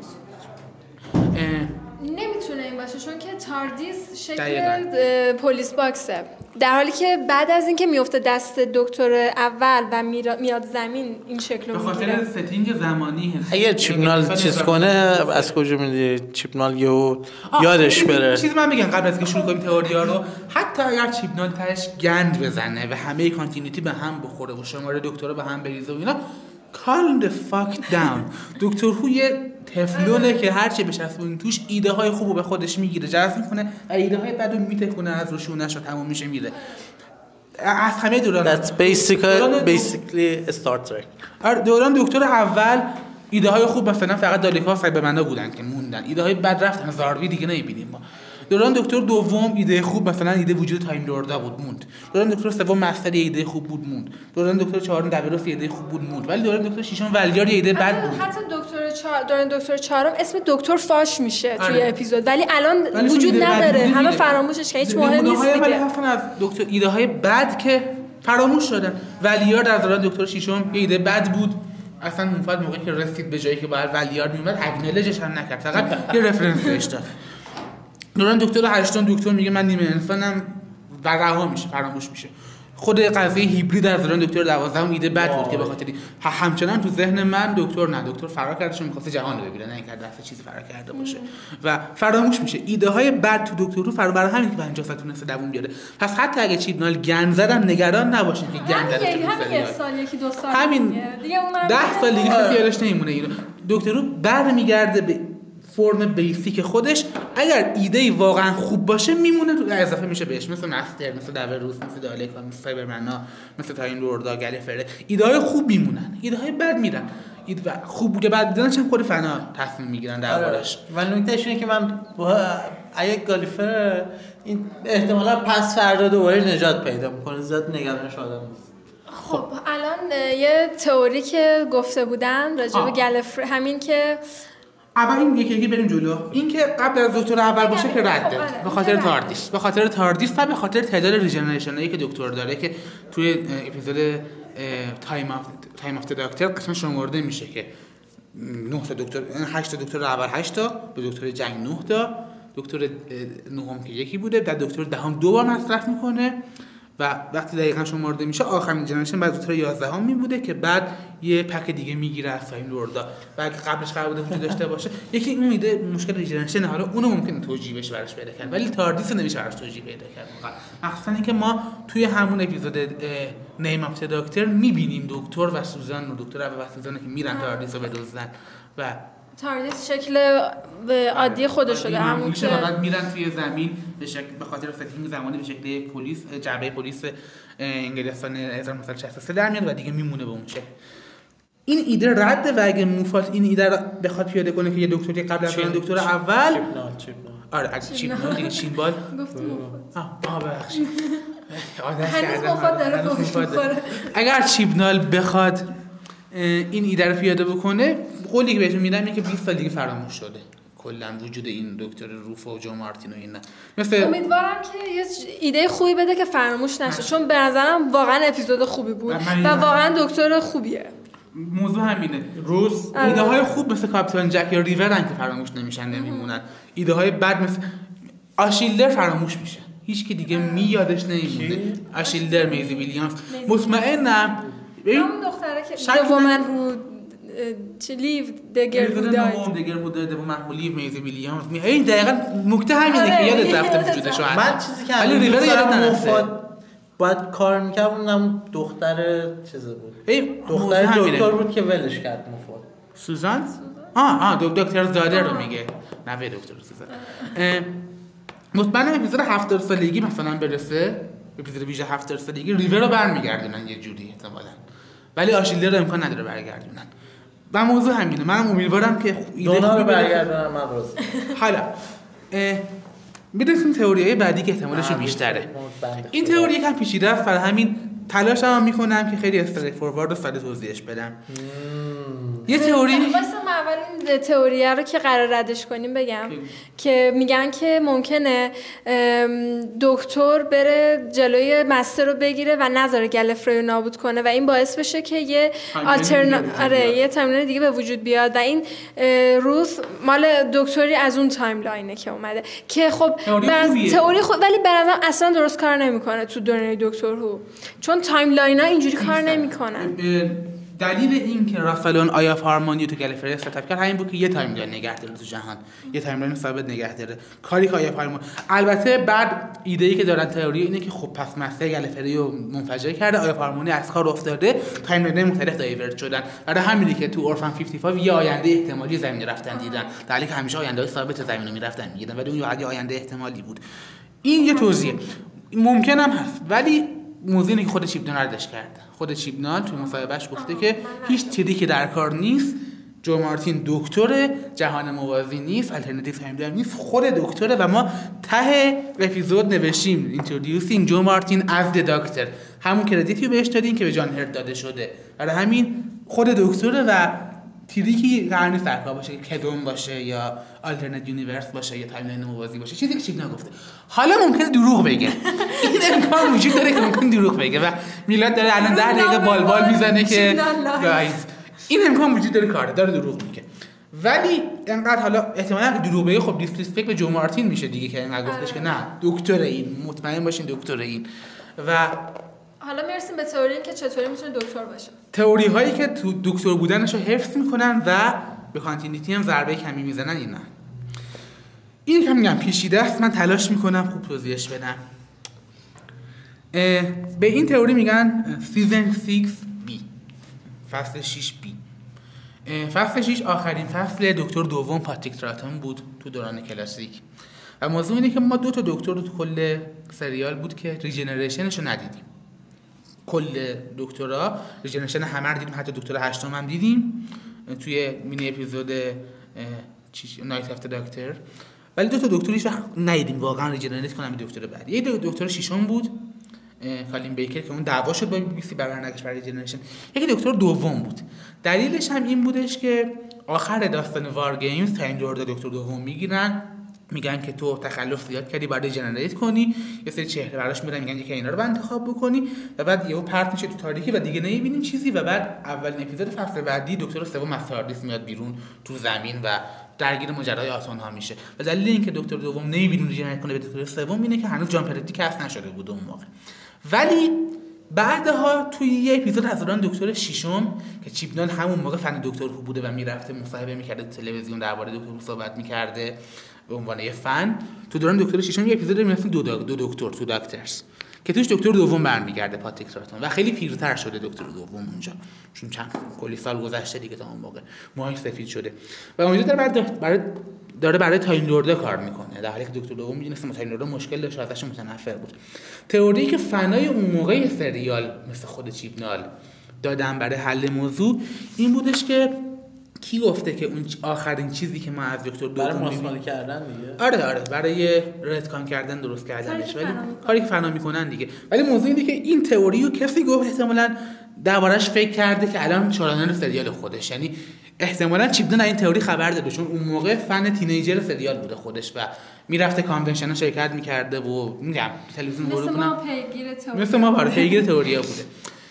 Speaker 3: نمیتونه این باشه چون که تاردیس شکل پلیس باکسه، در حالی که بعد از اینکه میفته دست دکتر اول و میاد زمین این شکل رو میگیره.
Speaker 2: به خاطر ستینگ زمانی هست.
Speaker 1: اگه چیپنال چیز کنه از کجا میدونی چیپنال یادش بره؟
Speaker 2: چیز من میگم قبل از که شروع کنیم تئوریا رو، حتی اگر چیپنال تاش گند بزنه و همه کانتینیوتی به هم بخوره و شماره دکترها به هم بریزه و اینا، calm the fuck down. دکتر هو یه تفلونه که هرچی بچسبونی توش ایده های خوبو به خودش میگیره، جذب میکنه و ایده های بعدو میتکونه از روشونش و تموم میشه میره. از همه دوران
Speaker 1: That's basically Star Trek.
Speaker 2: دوران دکتر اول ایده های خوب مثلا فقط دالیکا و سایبرمندا بودن که موندن، ایده های بد رفتن، زاروی دیگه نمیبینیم ما. دوران دکتر دوم ایده خوب مثلا ایده وجود تایم لوردا بود موند. دوران دکتر سوم مستر ایده خوب بود موند. دوران دکتر چهارم دبیروس ایده خوب بود موند. ولی دوران دکتر ششم ولیار ایده بد بود.
Speaker 3: حتی دوران دکتر چهارم اسم دکتر فاش میشه توی اپیزود، ولی الان وجود نداره، همه فراموشش کردن، هیچ مهم نیست دیگه.
Speaker 2: ولی حرفن از دکتر ایده های بد که فراموش شدن. ولیار در دوران دکتر ششم ایده بد بود. اصلا مفاد موقعی که رسید به جایی که باید ولیار میومد اگنالجش هم نکرد، فقط یه رفرنس بهش داد. دوران دکتر هشتم دکتر میگه من نیمه انسانم و رها میشه، فراموش میشه. خود قضیه هیبرید از دوران دکتر 12 ایده بد بود که به خاطر همچنان تو ذهن من دکتر فرار کرده چون می‌خواسته جهان رو ببینه، نه اینکه دست چیزی فرار کرده باشه و فراموش میشه. ایده های بد تو دکتر رو برای همین که 50 سال تونسته دووم بیاره. پس حتی اگه چیپنال گند زدن نگران نباشین که گند زده.
Speaker 3: همین سال یکی دو سال
Speaker 2: همین دیگه اون 10 سال دیگه کسی یادش نمیمونه. اینو دکتر رو برمیگرده به فرم بیسیک خودش اگر ایده واقعا خوب باشه میمونه تو اضافه میشه بهش، مثل مستر، مثل داوروس، مثل دالکا، مثل سایبرمنا، مثل تاین لوردا، گلیفره. ایده های خوب میمونن، ایده های بد میرن. ایده خوب بوده بعد دیدنش هم خود فنا تصمیم میگیرن دربارش.
Speaker 1: و نکتهش اینه که من اگه گالیفر این احتمالاً پس فردا دوباره نجات پیدا میکنه، زیاد نگرانش آدم نیست.
Speaker 3: خب الان یه تئوری که گفته بودن راجع به گلیفر، همین که
Speaker 2: اول این یکی بریم جلو. این که قبل از دکتر اول باشه که رده به خاطر تاردیس، به خاطر تاردیس و به خاطر تعداد ریجنریشنایی که دکتر داره که توی اپیزود تایم آف دکتر قسمت شمرده میشه که 9 تا دکتر، 8 تا دکتر اول 8 تا، به دکتر جنگ 9 تا، دکتر نهم که یکی بوده، بعد دکتر دهم 2 بار مصرف میکنه و وقتی دقیقاً شمرده میشه آخرین جنریشن بعد دکتر 11 می بوده که بعد یه پک دیگه میگیره از تایم لوردا و قبلش قرار بوده وجود داشته باشه. یکی اون ایده مشکل ریجنریشن، حالا اونو ممکنه توجیه بشه براش پیدا کرد ولی تاردیس نمیشه براش توجیه پیدا کرد. مخصوصا اینکه ما توی همون اپیزود نیم اف دکتر میبینیم دکتر و سوزان و دکتر اول و سوزان که میرن تاردیس رو بدزدن و
Speaker 3: تاردیس شکل عادی خودش شده، همون که
Speaker 2: بعد میرن توی زمین به خاطر ستینگ زمانی به شکل پلیس، جعبه پلیس انگلستان 1963 در میاد و دیگه میمونه به اون شکل. این ایده رده و اگه موفات این ایده رو بخواد پیاده کنه که یه دکتری قبل از دکتر اول آره چیپنال دیگه چینبال ببخشید اگر چیپنال بخواد این ایده رو پیاده بکنه، قولی که بهتون میدم اینه که 20 سال دیگه فراموش شده کلا وجود این دکتر روفو و جو مارتین و اینا. مثل
Speaker 3: امیدوارم که یه ایده خوبی بده که فراموش نشه، چون به نظرم واقعا اپیزود خوبی بود و واقعا دکتر خوبیه.
Speaker 2: موضوع همینه. روز ایده های خوب مثل کاپیتان جک یا ریورن که فراموش نمیشن نمیمونن. ایده های بد مثل آشیلدر فراموش میشه، هیچ کی دیگه یادش نمیمونه. آشیلدر، میزی ویلیامز، مطمئنم
Speaker 3: اون دختره که دومن رو لیو دگر
Speaker 2: بوده دومن رو لیو میزی ویلیامز این دقیقاً نکته همینه که یادت رفته وجودش.
Speaker 1: من چیزی که ولی ریور یادت نرفته باید کار میکرد اونم دختر چیزه بود، دختر دکتر بود که ولش کرد مفاد.
Speaker 2: سوزان؟ دکتر زاده رو میگه، نوه دکتر سوزان. مطمئنم اپیزود 70 سالگی مثلا برسه، اپیزود ویژه 70 سالگی ریور رو برمیگردونن یه جوری احتمالاً، ولی آشیلدر رو امکان نداره برگردونن. و موضوع همینه. منم امیدوارم که
Speaker 1: دونا رو برگردونن. من راضی.
Speaker 2: حالا میرسیم تئوریای بعدی که احتمالش بیشتره. این تئوری یکم پیچیده است، برای همین تلاشم میکنم که خیلی استریت فوروارد و ساده توضیحش بدم. یه تئوری
Speaker 3: واسه ما اول این تئوریه رو که قرار ردش کنیم بگم که میگن که ممکنه دکتر بره جلوی مستر رو بگیره و نذاره گلیفر رو نابود کنه و این باعث بشه که یه یه تایملاین دیگه به وجود بیاد و این روث مال دکتری از اون تایملاینه که اومده که خب تئوری خوب ولی برام اصلا درست کار نمیکنه تو دنیای دکتر هو، چون تایملاینا اینجوری کار نمیکنن.
Speaker 2: دلیل این که راسالون آیا هارمونی تو گلیفر ستاپ کرد همین بود که یه تایملاین نگه داره تو جهان، یه تایملاین ثابت نگه داره. کاری که آیا هارمون البته بعد ایده‌ای که دارن تئوری اینه که خب پس مستر گلیفری رو منفجر کرده، آیا هارمونی از کار افتاده، تایملاین مختلف دایورت شدن. برای همینه که تو اورفن 55 یه آینده احتمالی زمین رفتن دیدن، در حالی که همیشه آینده‌های ثابت زمین رو میرفتن میدیدن، ولی اون یه آینده احتمالی بود. این یه توضیح ممکنم هست، ولی موضوع اینه که خود چیپنال ردش کرد. خود چیپنال توی مصاحبهش گفته که هیچ تریکی در کار نیست، جو مارتین دکتر جهان موازی نیست، الترناتیو تایملاین نیست، خود دکتره و ما ته اپیزود نوشتیم اینترودیوسینگ جو مارتین از د دکتر، همون کردیتی بهش دادیم که به جان هرت داده شده. برای همین خود دکتره و تریکی قرار نیست در کار باشه، کدوم باشه یا آلترنت یونیورس باشه یا تایملاین موازی باشه، چیزی که چیپنال گفته. حالا ممکنه دروغ بگه، این امکان وجود داره که ممکنه دروغ بگه و میلاد داره الان 10 دقیقه بالبال میزنه که گایز این امکان وجود داره کار داره دروغ میگه، ولی انقدر حالا احتمالاً که دروغ بگه خب دیسریسپکت به جو مارتین میشه دیگه که انقدر گفتش که نه دکتر این، مطمئن باشین دکتر این. و
Speaker 3: حالا میرسیم به تئوری که چطوری میتونه دکتر باشه.
Speaker 2: تئوری هایی که تو دکتر بودنشو حفظ میکنن و به کانتینیتی هم ضربه کمی میزنن اینا. این که میگم پیچیده است، من تلاش میکنم خوب توضیحش بدم. به این تئوری میگن سیزن 6B، فصل 6B. فصل 6 آخرین فصل دکتر دوم پاتریک تراتون بود تو دوران کلاسیک و موضوع اینه که ما 2 تا دکتر تو کل سریال بود که ریجنریشنش رو ندیدیم. کل دکترها ریجنریشن همه رو دیدیم، حتی دکتر 8 هم دیدیم توی مینی اپیزود نایت افتر دکتر، ولی 2 تا دکتر هیچ وقت ندیدیم واقعا ریجنریت کنن به دکتر بعد. یه دکتر 6 بود کالین بیکر که اون دعوا شد با بی سی برنگشت برای ریجنریشن. یکی دکتر دوم بود. دلیلش هم این بودش که آخر داستان وار گیمز تایم لورد دکتر دوم میگیرن، میگن که تو تخلف زیاد کردی باید ریجنریت کنی، یه سری چهره براش میرن میگن که اینا رو انتخاب بکنی و بعد یهو پرت میشه تو تاریکی و دیگه نمیبینیم چیزی و بعد اولین اپیزود فصل بعدی دکتر سوم از تاردیس میاد بیرون تو زمین و درگیر ماجرای آتون ها میشه و دلیل اینکه دکتر دوم نمیبینیم ریجنریت کنه به دکتر سوم اینه که هنوز جان پردی کست نشده بود اون موقع. ولی بعدها توی یه اپیزود از دوران دکتر 6 که چیپنال همون موقع فن دکتر هو بوده و میرفته مصاحبه میکرده تو تلویزیون درباره دکتر هو صحبت میکرده به عنوان یه فن، تو دوران دکتر 6 یه اپیزود میرفتن دو دکتر تو دکترز که توش دکتر دوم برمیگرده پاتریک تراتون و خیلی پیرتر شده دکتر دوم اونجا، چون چند کلی سال گذشته دیگه تا اون موقع موهاش سفید شده و اونجا داره برای تایم لورد کار میکنه، در حالی که دکتر دوم میدونست تایم لورد مشکل داشت، ازش متنفر بود. تئوری که فنای اون موقع سریال مثل خود چیپنال دادن برای حل موضوع این بودش که کی گفته که اون آخرین چیزی که ما از دکتر دوم
Speaker 1: برای ماسمالی کردن دیگه،
Speaker 2: آره برای ردکان کردن درست کردنش، ولی کاری که فنا میکنن دیگه. ولی موضوع اینه که این تئوری رو کسی گفت احتمالاً دربارش فکر کرده که الان شورانر سریال خودش، یعنی احتمالاً چیپنال این تئوری خبر داده چون اون موقع فن تینیجر سریال بوده خودش و میرفته کانونشن شرکت میکرده و میگم تلویزیون مثل ما پیگیر تئوریا بوده.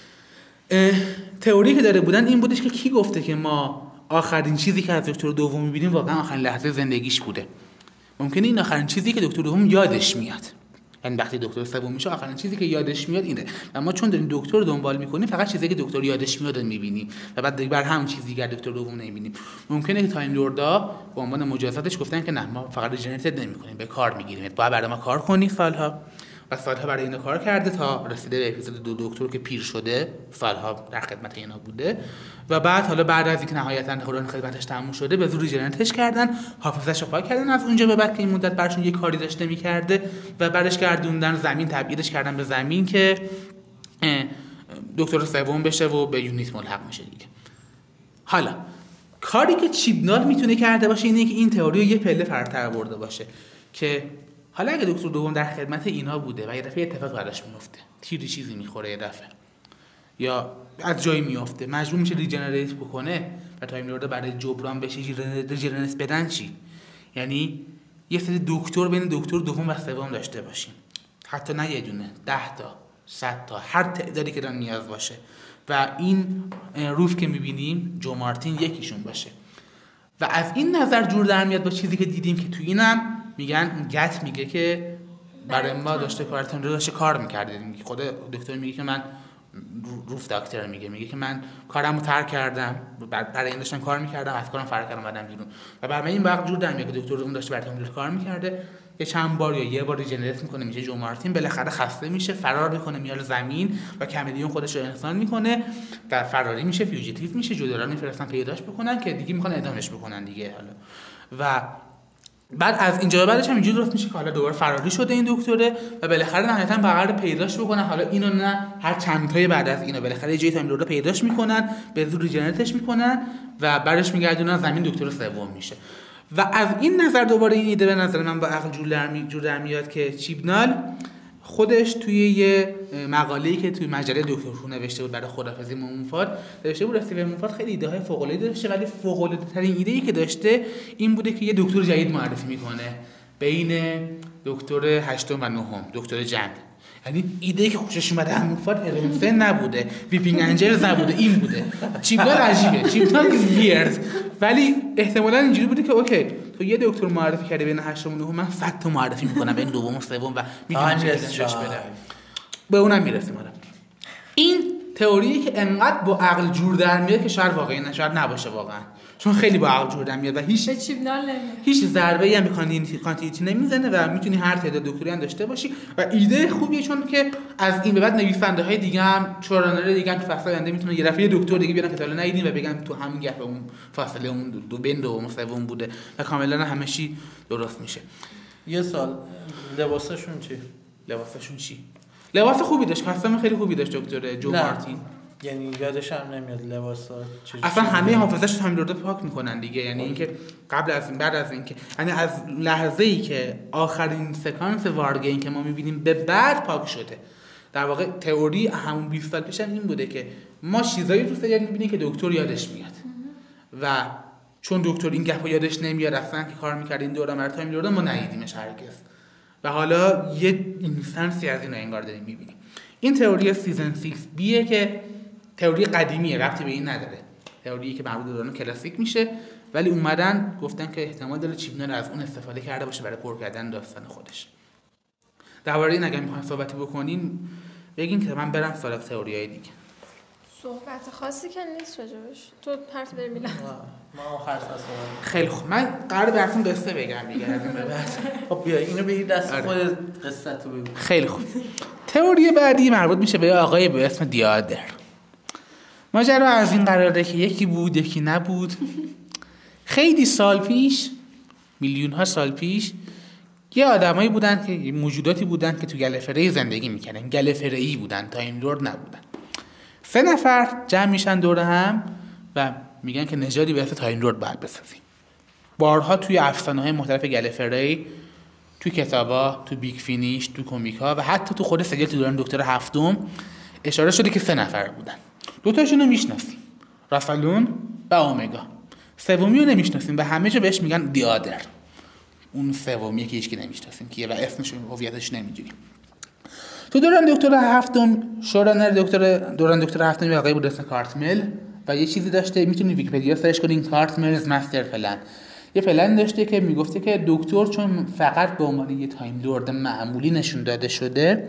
Speaker 2: تئوری که داره بودن این بودش که کی گفته که ما آخرین چیزی که از دکتر دوم می‌بینیم واقعا آخرین لحظه زندگیش بوده. ممکنه این آخرین چیزی که دکتر دوم یادش میاد، یعنی وقتی دکتر سوم میشه آخرین چیزی که یادش میاد اینه. اما چون داریم دکتر رو دنبال می‌کنیم فقط چیزی که دکتر یادش میاد رو می‌بینیم و بعد دیگه بر همون چیز دیگه دکتر دوم نمی‌بینیم. ممکنه که تایم لوردا به عنوان مجازاتش گفتن که نه ما فقط ریجنریت نمی‌کنیم، به کار می‌گیریم، باید برای ما کار کنی سالها و سالها برای اینا کار کرده تا رسیده به اپیزود 2 دکتر که پیر شده، سالها در خدمت اینا بوده و بعد از اینکه نهایتاً دوران خدمتش تموم شده به زور ریجنریتش کردن، حافظه‌شو پاک کردن از اونجا به بعد که این مدت براشون یه کاری داشته می‌کرده و برش گردوندن زمین، تبعیدش کردن به زمین که دکتر سوم بشه و به یونیت ملحق میشه دیگه. حالا کاری که چیپنال میتونه کرده باشه اینه که این تئوری رو یه پله فراتر برده باشه که حالا اگه دکتر دوم در خدمت اینا بوده و یه دفعه اتفاق براش میفته، تیری چیزی میخوره یه دفعه یا از جایی میفته مجبور میشه ریجنریت بکنه و تایم لورد برای جبران بشه ریجنریت بدن چی؟ یعنی یه سری دکتر بین دکتر دوم و سوم داشته باشیم، حتی نه یه دونه، 10 تا 100 تا هر تعدادی که دارن نیاز باشه و این روف که میبینیم جو مارتین یکیشون باشه و از این نظر جور در میاد با چیزی که دیدیم که تو اینم میگن گت میگه که برای ما داشته کارتون رو داشته کار میکرده، خود دکتر میگه که من روف دکتر میگه که من کارمو ترک کردم، برای این داشتم کار میکردم، از کارم فرار کردم اومدم بیرون و برای این وقت جور در میاد که دکتر اون داشته برای کار میکرده، یه چند بار یا یه بار ریجنریت میکنه میشه جو مارتین، بالاخره خسته میشه فرار میکنه میاد زمین و کمدیون خودش رو انسان میکنه و فراری میشه، فیوژیتیو میشه، جوداران میفرستن پیداش بکنن که دیگه میخوان اعدامش بکنن دیگه. حالا و بعد از اینجا بعدش هم اینجوری درست میشه که حالا دوباره فراری شده این دکتره و بالاخره نهایتا بغیر پیداش بکنن، حالا اینو نه هر چند تای بعد از اینو بالاخره جای تایم لورد پیداش میکنن، به زور ریجنریتش میکنن و بعدش میگردونن زمین دکتر سوم میشه. و از این نظر دوباره این ایده به نظر من با عقل جور در میاد که چیپنال خودش توی یه مقاله‌ای که توی مجله دکتر هو نوشته بود برای خدافظی مومفاد نوشته بود استیون مومفاد خیلی ایده‌های فوق‌العاده داشته، ولی فوق‌العاده‌ترین ایده‌ای که داشته این بوده که یه دکتر جدید معرفی میکنه بین دکتر 8 و 9 دکتر جنگ. یعنی ایده‌ای که خوشش اومده مومفاد ارنسن نبوده، ویپینگ انجلز نبوده، این بوده. چیپنال عجیبه، چیپنال از ویرد، ولی احتمالاً اینجوری بوده که اوکی تو یه دکتر معرفی کردی بین 8 و 9 من 100 تا معرفی میکنم بین دوم و سوم و میدونم چش بده به اونم میرسیم. این تئوریه که انقدر با عقل جور در میاد که شاید واقعی نشه، شاید نباشه واقعا، چون خیلی با عقل جور در میاد و هیچ ضربه‌ای هم به کانتینیتی نمیزنه و میتونی هر تعداد دکتری هم داشته باشی و ایده خوبیه، چون که از این به بعد نویسنده‌های دیگه هم شورانر دیگه هم تو فصل آینده میتونه یه دفعه دکتر دیگه بیارن که تا حالا ندیدیم و بگن تو همین گپ اون فاصله اون دو بین دوم سوم بوده و کاملا همه چی درست میشه.
Speaker 1: یه سال لباسشون چی؟
Speaker 2: لباس خوبی داشت، کاستم خیلی خوبی داشت دکتر جو مارتین.
Speaker 1: یعنی یادش هم نمیاد لباسا
Speaker 2: اصلا همه حافظه‌اش تایم لورد پاک میکنن دیگه، یعنی اینکه قبل از این بعد از اینکه یعنی از لحظه‌ای که آخرین سکانس وارگین که ما میبینیم به بعد پاک شده. در واقع تئوری همون 20 سال پیش هم این بوده که ما چیزایی تو سریال میبینیم که دکتر یادش میاد و چون دکتر این گپو یادش نمیاد اصلا که کار می‌کرد این دوره مرد تایم لورد ما ندیدیمش هرگز و حالا یه اینستنسی از اینا انگار داریم میبینیم. این تئوری سیزن 6 بیه که تئوری قدیمیه، ربطی به این نداره، تئوریی که مربوط به دوران کلاسیک میشه، ولی اومدن گفتن که احتمال داره چیبنر از اون استفاده کرده باشه برای پر کردن داستان خودش. درباره این اگه میخواین صحبتی بکنین بگین که من برم سراغ تئوریای دیگه.
Speaker 3: صحبت خاصی که نیست راجبش، تو حرف داری میلاد.
Speaker 1: ما آخر فصل
Speaker 2: خیلی خوب، من قراره براتون قصه بگم دیگه از این به بعد.
Speaker 1: خب بیا اینو بگید دست خود قصه تو بگو.
Speaker 2: خیلی خوب. تئوری بعدی مربوط میشه به آقای به اسم دیادر. ماجرا از این قراره که یکی بود یکی نبود. خیلی سال پیش، میلیون ها سال پیش، یه آدمایی بودن که موجوداتی بودن که تو گلفری زندگی میکردن. گلفری بودن، تایم لورد نبودن. 3 نفر جمع میشن دور هم و میگن که نژادی به اسم تایم لورد باید بسازیم. بارها توی افسانه‌های مختلف گلفری، تو کتابا، تو بیگ فینیش، تو کمیک‌ها و حتی تو خود سریال تو دوران دکتر هفتم اشاره شده که 3 نفر بودن. 2 تاشون رو میشناسیم، رافالون و اومگا. سومی رو نمیشناسیم و همه جا بهش میگن دیادر. اون سومیه که هیچکی نمیشناسیم کیه و اسمش و هویتش نمیدونیم. تو دوران دکتر هفتم شورانر دوران دکتر هفتم آقای بود اسم کارتمل و یه چیزی داشته، میتونید ویکی‌پدیا سرچ کنین، کارتملز مستر پلن. یه پلن داشته که میگفته که دکتر چون فقط به عنوان یه تایم لورد معمولی نشون داده شده،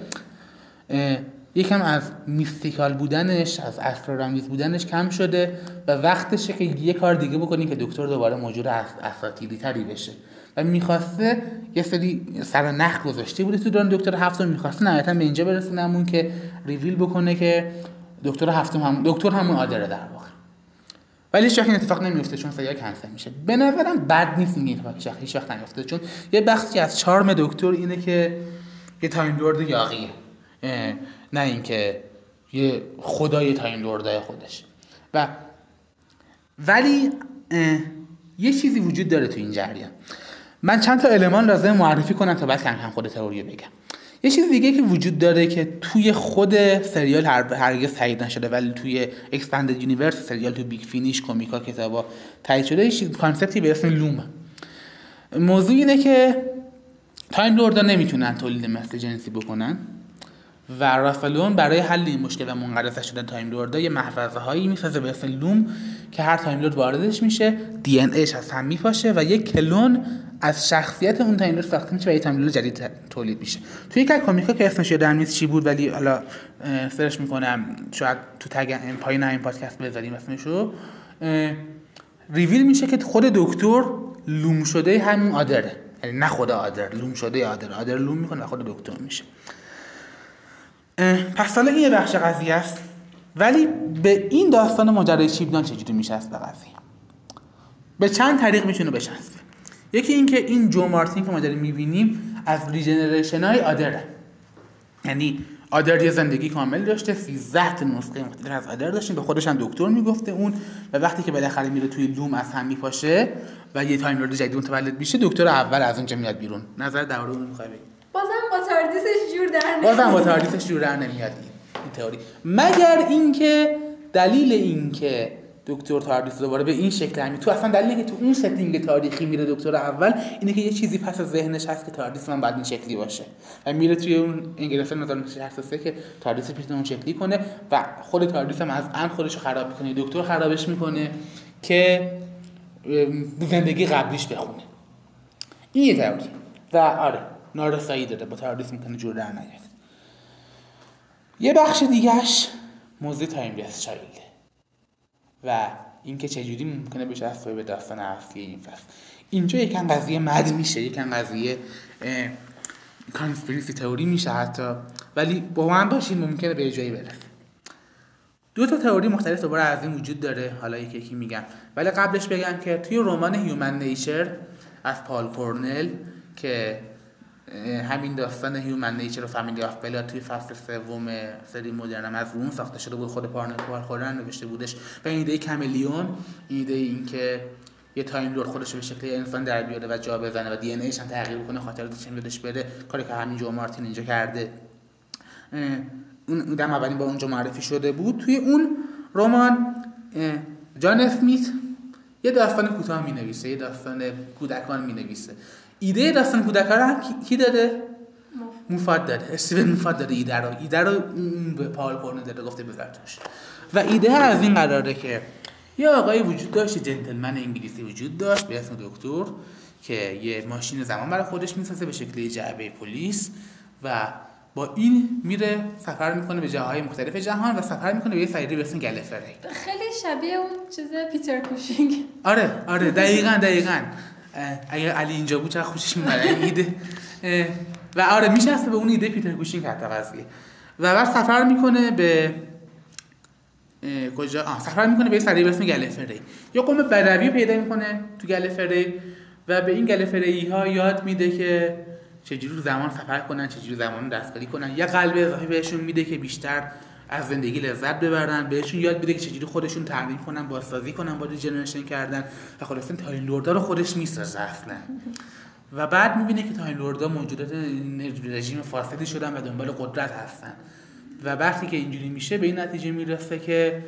Speaker 2: یکم از میستیکال بودنش، از اسرارآمیز بودنش کم شده و وقتشه که یه کار دیگه بکنیم که دکتر دوباره موجود اساطیری تری بشه و میخواسته یه سری سر نخ گذاشته بوده تو دوران دکتر هفتم، میخواسته نهایتا به اینجا برسونمون که ریویل بکنه که دکتر هفتم دکتر همون آدره در واقع. ولی هیچ وقت این اتفاق نمیفته چون سریال کنسل میشه. به نظرم بد نیست این اتفاق هیچ وقت نمیفته، چون یه بخشی از چارم دکتر اینه که یه تایم لورد یاغیه، نه اینکه یه خدای تایم لوردای خودش. ولی یه چیزی وجود داره تو این جریان. من چند تا المان لازم معرفی کنم تا بعد کم خود تئوری بگم. یه چیز دیگه که وجود داره که توی خود سریال هرگز تایید نشده ولی توی اکسپندد یونیورس سریال، تو بیگ فینیش، کمیکا، کتابا تایید شده، یه کانسپتی به اسم لوم. موضوع اینه که تایم لوردها نمیتونن تولید مثل جنسی بکنن و رافالون برای حل این مشکل و منقرض شدن تایم لوردها یه محفظه هایی میسازه به اسم لوم که هر تایم لورد واردش میشه، دی ان ایش از هم میپاشه و یک کلون از شخصیت اون تایم لورد ساخته میشه و یه تایم لورد جدید تولید میشه. توی یک کمیکا که اسمش یادم نیست چی بود ولی حالا سرچ میکنم، شاید تو تگ پایین این پادکست بذاریم اسمشو، ریویل میشه که خود دکتر لوم شده همون آدره، یعنی نه خود آدر، لوم شده آدر لوم میکنه و خود دکتر میشه. پس حالا این یه بخش قضیه است، ولی به این داستان ماجرای چیبنان چجوری میشست به قضیه؟ به چند طریق میتونه بشست. یکی این که این جو مارتین که ما داریم میبینیم از ریجنریشن های آدره، یعنی آدر یه زندگی کامل داشته، 13 تا نسخه مختلف از آدر داشتیم، به خودش هم دکتر میگفته اون، و وقتی که بالاخره میره توی لوم از هم میپاشه و یه تایم لورد جدید متولد میشه، دکتر اول از اونجا میاد بیرون. نظر درباره اون میخوای بگی؟
Speaker 3: بازم با تاردیسش جور در
Speaker 2: نمیاد این تئوری، مگر اینکه دلیل این که دکتر تاردیس دوباره به این شکل همین تو اصلا دلیلی که تو اون ستینگ تاریخی میره دکتر اول اینه که یه چیزی پس از ذهنش هست که تاردیس من بعد این شکلی باشه و میره توی اون انگلیسی 1963 که تاردیس پیش اون شکلی کنه و خود تاردیس هم از ان خودش رو خراب میکنه، دکتر خرابش میکنه که زندگی قبلیش بخونه. این یه تئوری و آره نارسایی داره، با تاردیس میکنه جور در نیاد. یه بخش دیگهش موضوع تایملس چایلده و اینکه چجوری ممکنه بشه از به داستان اصلی این فصل. اینجا یکم قضیه مد میشه، یکم قضیه کانسپیرسی تئوری میشه حتی، ولی با من باشین ممکنه به جایی برسه. 2 تا تئوری مختلف دوباره از این وجود داره، حالا یکی میگم، ولی قبلش بگم که توی رمان هیومن نیچر از پال کورنل که همین داستان هیومن نیچر و فامیلی آف بلا توی فصل 3 سری مدرن از اون ساخته شده بود، خود پال کورنل نوشته بودش. و این ایده کاملیون، ایده این که یه تایم لورد خودش به شکل انسان در بیاره و جا بزنه و دی ان ایش هم تغییر کنه، خاطراتش هم یادش بره، کاری که همین جو مارتین اینجا کرده. اون دم اولی با اونجا معرفی شده بود. توی اون رمان جان اسمیت یه داستان کوتاه می‌نویسه، یه داستان کودکان می‌نویسه. ایده داستان کودکان رو کی داده؟ مفاد داده، استیون مفاد داده ایده رو به پال کورنل داده، گفته بذارتش. و ایده از این قراره که یه آقایی وجود داشت، جنتلمن انگلیسی وجود داشت به اسم دکتر که یه ماشین زمان برای خودش میسازه به شکل جعبه پلیس و با این میره سفر میکنه به جاهای مختلف جهان و سفر میکنه به یه سیاره به اسم گلفری.
Speaker 3: خیلی شبیه اون چیز پیتر کوشینگ.
Speaker 2: آره دقیقاً اگه علی اینجا بود چقدر خوشش میاد این ایده. و آره میشسته به اون ایده پیتر کوشینگ حتی قضیه. و بعد سفر میکنه به کجا؟ سفر میکنه به یه سیاره به اسم گلفری. یه قوم بدوی پیدا میکنه تو گلفری و به این گلفری ها یاد میده که چجوری زمان سفر کنن، چجوری زمان دستکاری کنن. یه قلب اضافی بهشون میده که بیشتر از زندگی لذت ببرن، بهشون یاد میده که چجوری خودشون تغییر کنن، بازسازی کنن، با ریجنریشن کردن و خلاص تایم لوردا رو خودش میسازه اصلا. و بعد میبینه که تایم لوردا موجودات رژیم فاسدی شدن و دنبال قدرت هستن. و وقتی که اینجوری میشه به این نتیجه میرسه که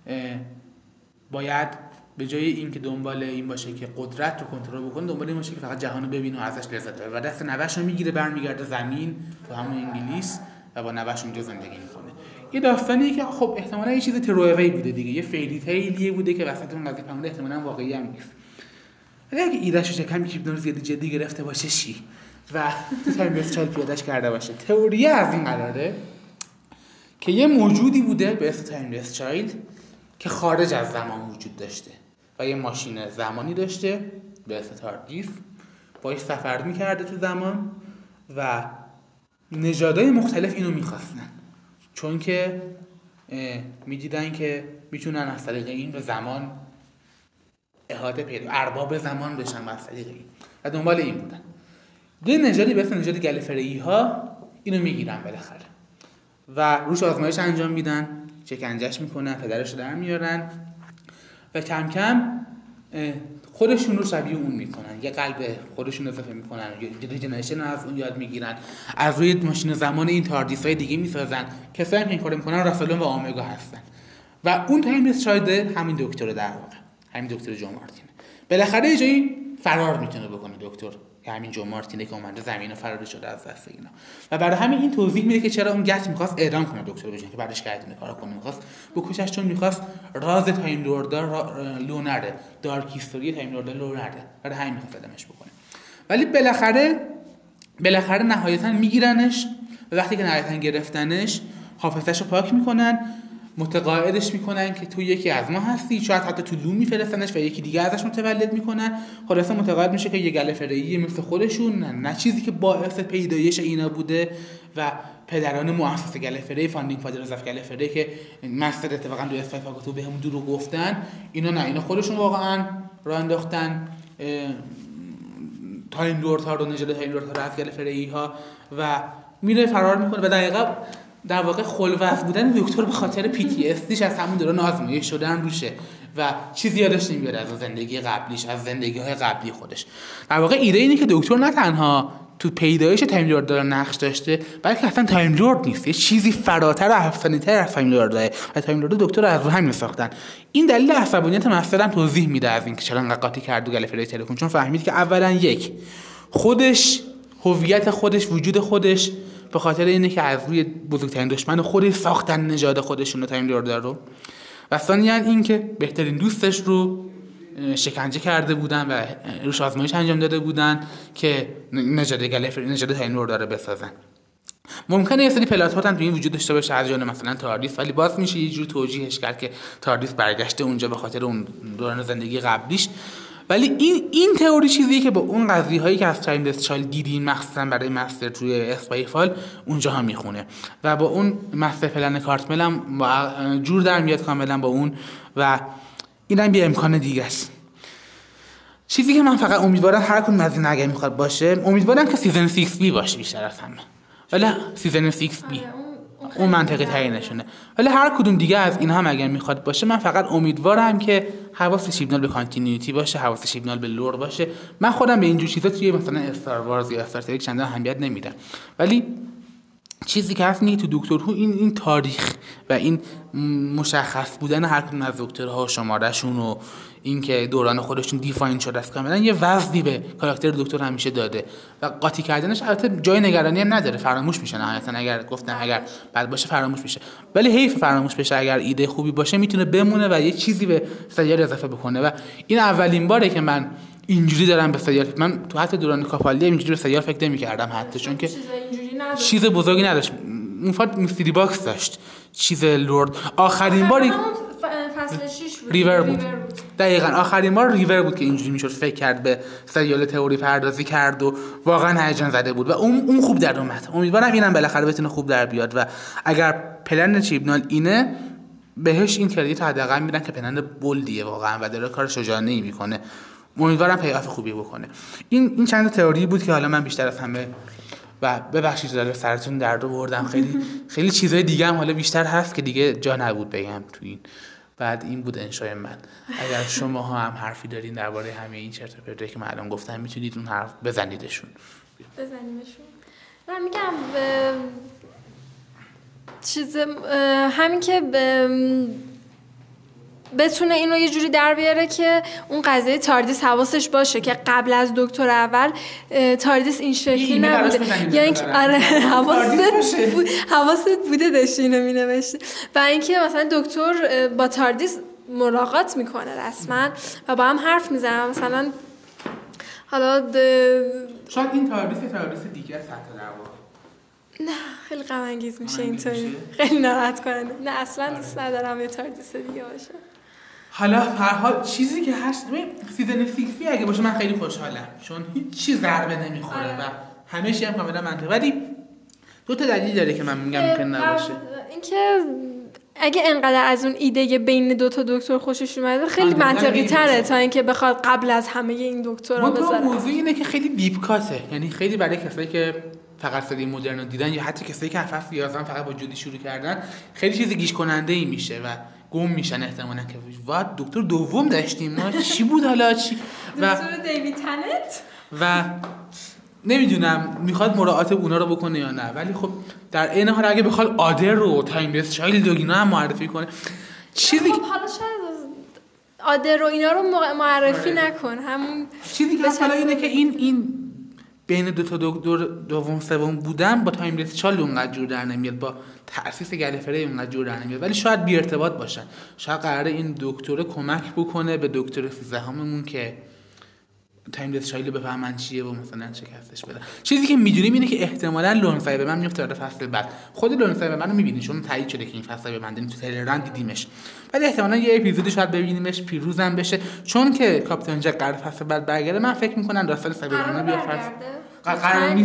Speaker 2: باید به جای این که دنبال این باشه که قدرت رو کنترل بکنه، دنبال این باشه که فقط جهان رو ببینه و ازش لذت ببره. و دست نوه‌ش رو میگیره، برمیگرده زمین تو همون انگلیس و با نوه‌ش اونجا زندگی میکنه. یه داستانیه که خب احتمالاً یه چیز تروئوی بوده دیگه، یه فیری تیلیه بوده که وسط اون قضیه فهمیده احتمالاً واقعی هم نیست. ولی اگه ایده‌شو چکم کیپنور زیاد جدی گرفته باشه چی و تو تایم بیس پیاده‌اش کرده باشه. تئوری از این قراره که یه موجودی بوده به اسم تایملس چایلد که خارج از زمان وجود داشته و یه ماشین زمانی داشته به اسم تاردیس، باهاش سفر میکرده تو زمان و نژادهای مختلف اینو میخواستن، چون که میدیدن که میتونن از طریق این به زمان احاطه پیدا، ارباب زمان بشن از طریق این و دنبال این بودن. یه نژادی به اسم نژاد گلفری ها اینو میگیرن بالاخره و روش آزمایش انجام میدن، شکنجهش میکنن، پدرش رو در میارن و کم کم خودشون رو شبیه اون میکنن، یه قلب خودشون اضافه میکنن، یه ریجنریشن رو از اون یاد میگیرن، از روی ماشین زمان این تاردیس های دیگه میسازن. کسایی که این کارو میکنن راسالون و آمگا هستن و اون تایملس چایلد همین دکتر در واقع، همین دکتر جو مارتین بالاخره یه جایی فرار میتونه بکنه دکتر، که همین جو مارتینه که اومده زمین رو فرار شده از دست اینا. و برای همین این توضیح میده که چرا اون گچ میخواست اعدام کنه دکتر بجن که بعدش کردن کارا کنه، میخواست بکشش چون میخواست راز تایم لوردا لونره، دارک هیستوری تایم لوردا لونره، برای همین میخواست اعدامش بکنه. ولی بالاخره نهایتا میگیرنش و وقتی که نهایتا گرفتنش حافظه‌شو پاک میکنن، متقاعدش میکنن که تو یکی از ما هستی، شاید حتی تو لوم میفرستنش و یکی دیگه ازش متولد میکنن. خلاصه متقاعد میشه که یه گلفری مثل خودشون، نه چیزی که باعث پیدایش اینا بوده و پدران مؤسس گلفری، فاندینگ فادرز اف گلفری که مستر اتفاقا دو اسفای فاگوتو بهمون دروغ گفتن، اینا نه، اینا خودشون واقعا راه انداختن تایم لورد ها رو، نژاد تایم لورد ها رو از گلفری ها و میره فرار میکنه. و دقیقاً در واقع خلوت بودن دکتر به خاطر PTSDش از همون دوران آزمایش شدن روشه و چیزی یادش نمیاد از زندگی قبلیش، از زندگی‌های قبلی خودش. در واقع ایده اینه که دکتر نه تنها تو پیدایش تایم لورد داره نقش داشته، بلکه اصلا تایم لورد نیست، یه چیزی فراتر و افسانه‌تر از تایم لورده و تایم لورد دکتر رو از همین ساختن. این دلیل عصبانیت مستر هم توضیح میده از اینکه چرا انقدر قاطی کرد و گلفری تلفن، چون فهمید که اولا یک خودش، هویت خودش، وجود خودش به خاطر اینه که از روی بزرگترین دشمن خودش ساختن نژاد خودشون رو، تایم لورد رو. و ثانیاً این که بهترین دوستش رو شکنجه کرده بودن و روش آزمایش انجام داده بودن که نژاد گلفری، نژاد تایم لورد رو بسازن. ممکنه یه سری پلات هم تو این وجود داشته باشه از جمله مثلا تاردیس، ولی باز میشه یه جور توجیهش کرد که تاردیس برگشته اونجا به خاطر اون دوران زندگی قبلیش. ولی این تئوری چیزیه که با اون قضیه‌هایی که از تایملس چایلد دیدیم مخصوصا برای مستر توی اسپایفال اونجا هم میخونه و با اون مستر پلن کارتمل هم جور در میاد کاملا با اون و اینم یه امکان دیگه است. چیزی که من فقط امیدوارم هر کدوم از این اگه میخواد باشه، امیدوارم که سیزن 6B باشه بیشتر از همه. ولی سیزن 6B اون منطقی ترینشونه. ولی هر کدوم دیگه از این هم اگر میخواد باشه، من فقط امیدوارم که حواس شیبنال به کانتینیوتی باشه، حواس شیبنال به لور باشه. من خودم به اینجور چیزا توی مثلا استار وارز یا استار ترک چندان اهمیت نمیدم، ولی چیزی که هست تو دکتر هو این تاریخ و این مشخص بودن هر کدوم از دکترها و شمارهشون و اینکه دوران خودشون دیفاین شده است کاملا یه وزنی به کاراکتر دکتر همیشه داده و قاطی کردنش البته جای نگرانی هم نداره، فراموش میشه نهایتا. اگر گفتم اگر بد باشه فراموش میشه، ولی حیف فراموش بشه. اگر ایده خوبی باشه میتونه بمونه و یه چیزی به سریال اضافه بکنه و این اولین باره که من اینجوری دارم به سریال، من تو حتی دوران کاپالی اینجوری به سریال فکر نمی‌کردم حتی، چون که چیز بزرگی نداشت. اون فقط میستری باکس داشت، چیز لورد. آخرین باری
Speaker 3: فصل 6 بود،
Speaker 2: ریور بود. دقیقاً آخرین بار ریور بود که اینجوری میشد فکر کرد به سریال تئوری پردازی کرد و واقعا هیجان زده بود و اون خوب در اومد. امیدوارم اینم بالاخره بتونه خوب در بیاد و اگر پلن چیبنال اینه بهش این کردیت حداقل میدن که پلن بولدیه واقعا و داره کار شجاعانه‌ای میکنه. امیدوارم پیاف خوبی بکنه. این چند تئوری بود که حالا من بیشتر از همه و ببخشید داره سرتون درد آوردم. خیلی چیزای دیگه هم حالا بیشتر هست که دیگه جا نبود بگم تو این. بعد این بود انشای من. اگر شما هم حرفی دارین درباره همه این چرت و پرتایی که من الان گفتم میتونید اون حرف بزنیدشون.
Speaker 3: من میگم چیز همین که بتونه اینو یه جوری در بیاره که اون قضیه تاردیس حواسش باشه که قبل از دکتر اول تاردیس این شکلی نبوده، یعنی که آره حواست بوده داشتی اینو مینوشته و اینکه مثلا دکتر با تاردیس ملاقات میکنه رسما و با هم حرف میزنن. مثلا حالا
Speaker 2: شاید این تاردیس دیگه است حتی در واقع.
Speaker 3: نه خیلی غم انگیز میشه اینطوری، خیلی ناراحت کننده. نه اصلا دوست ندارم یه تاردیس دیگه باشه.
Speaker 2: حالا هر حال چیزی که هست سیزن 6 اگه باشه من خیلی خوشحالم، چون هیچ چیز ضربه نمیخوره و همه چی هم کاملا منطقی. ولی دو تا دلیل داره که من میگم ممکن نباشه.
Speaker 3: اینکه اگه انقدر از اون ایده بین دو تا دکتر خوشش اومده خیلی منطقی تره تا اینکه بخواد قبل از همه این دکترها بذاره.
Speaker 2: موضوع اینه که خیلی دیپ کاته، یعنی خیلی برای کسایی که فقط سری مدرن رو دیدن یا حتی کسایی که فصل 11 فقط با جودی شروع کردن خیلی چیز گیج کننده ای میشه و گم میشن احتمالاً که وات دکتر دوم داشتیم ما چی بود حالا چی
Speaker 3: دکتر دیوید تنت و
Speaker 2: نمیدونم میخواد مراعات اونا رو بکنه یا نه، ولی خب در عین حال اگه بخواد آدر رو تایملس چایلد و اینا هم معرفی کنه چیزی
Speaker 3: خب حالا شاید آدر رو اینا رو معرفی نکن، همون
Speaker 2: چیزی که حالا اینه که این بین دو تا دکتر دوم سوم بودن با تایملس چایلد اونقدر جور در نمیاد، با تأسیس گلیفره اونقدر جور در نمیاد، ولی شاید بی ارتباط باشن. شاید قراره این دکتر کمک بکنه به دکتر 13مون که تایملس چایلد بفهمن چیه و مثلا شکستش بدن. چیزی که میدونیم اینه که احتمالاً لونسای به من میفته در فصل بعد. خود لونسای به منو میبینی چون تایید شده که این فصل به من تو تلران دیدیمش، ولی احتمالاً یه اپیزودی شاید ببینیمش پیروزم بشه، چون که کاپیتان جک قرار فصل بعد برگرده. من فکر میکنم راستل سایبرمن بیاد قرار نیست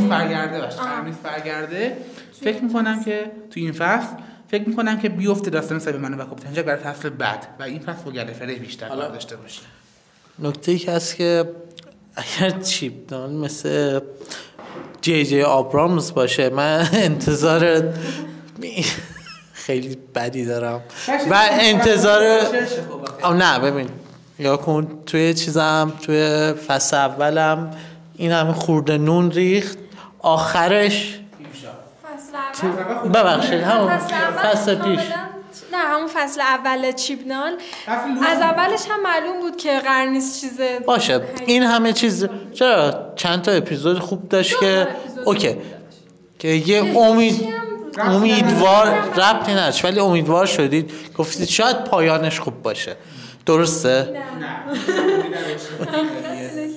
Speaker 2: برگرده. فکر میکنم که تو این فصل فکر میکنم که بیفته داستان سایبرمن و کاپیتان جک برای فصل بعد و این فصل با گلیفره بیشتر کار داشته باشه.
Speaker 1: نکته‌ای که هست که اگر چیپنال مثل جی آبرامز باشه من انتظار خیلی بدی دارم و انتظار نه ببین یا کن توی چیزم توی فصل اولم این همه خورده نون ریخت آخرش ببخشید همون فصل پیش
Speaker 3: نه همون فصل اول چیپنال از اولش هم معلوم بود که قرار نیست چیز
Speaker 1: باشه. این همه چیز چرا چند تا اپیزود خوب داشت که اوکی که یه امیدوار ربطی نداشت ولی امیدوار شدید گفتید شاید پایانش خوب باشه، درسته؟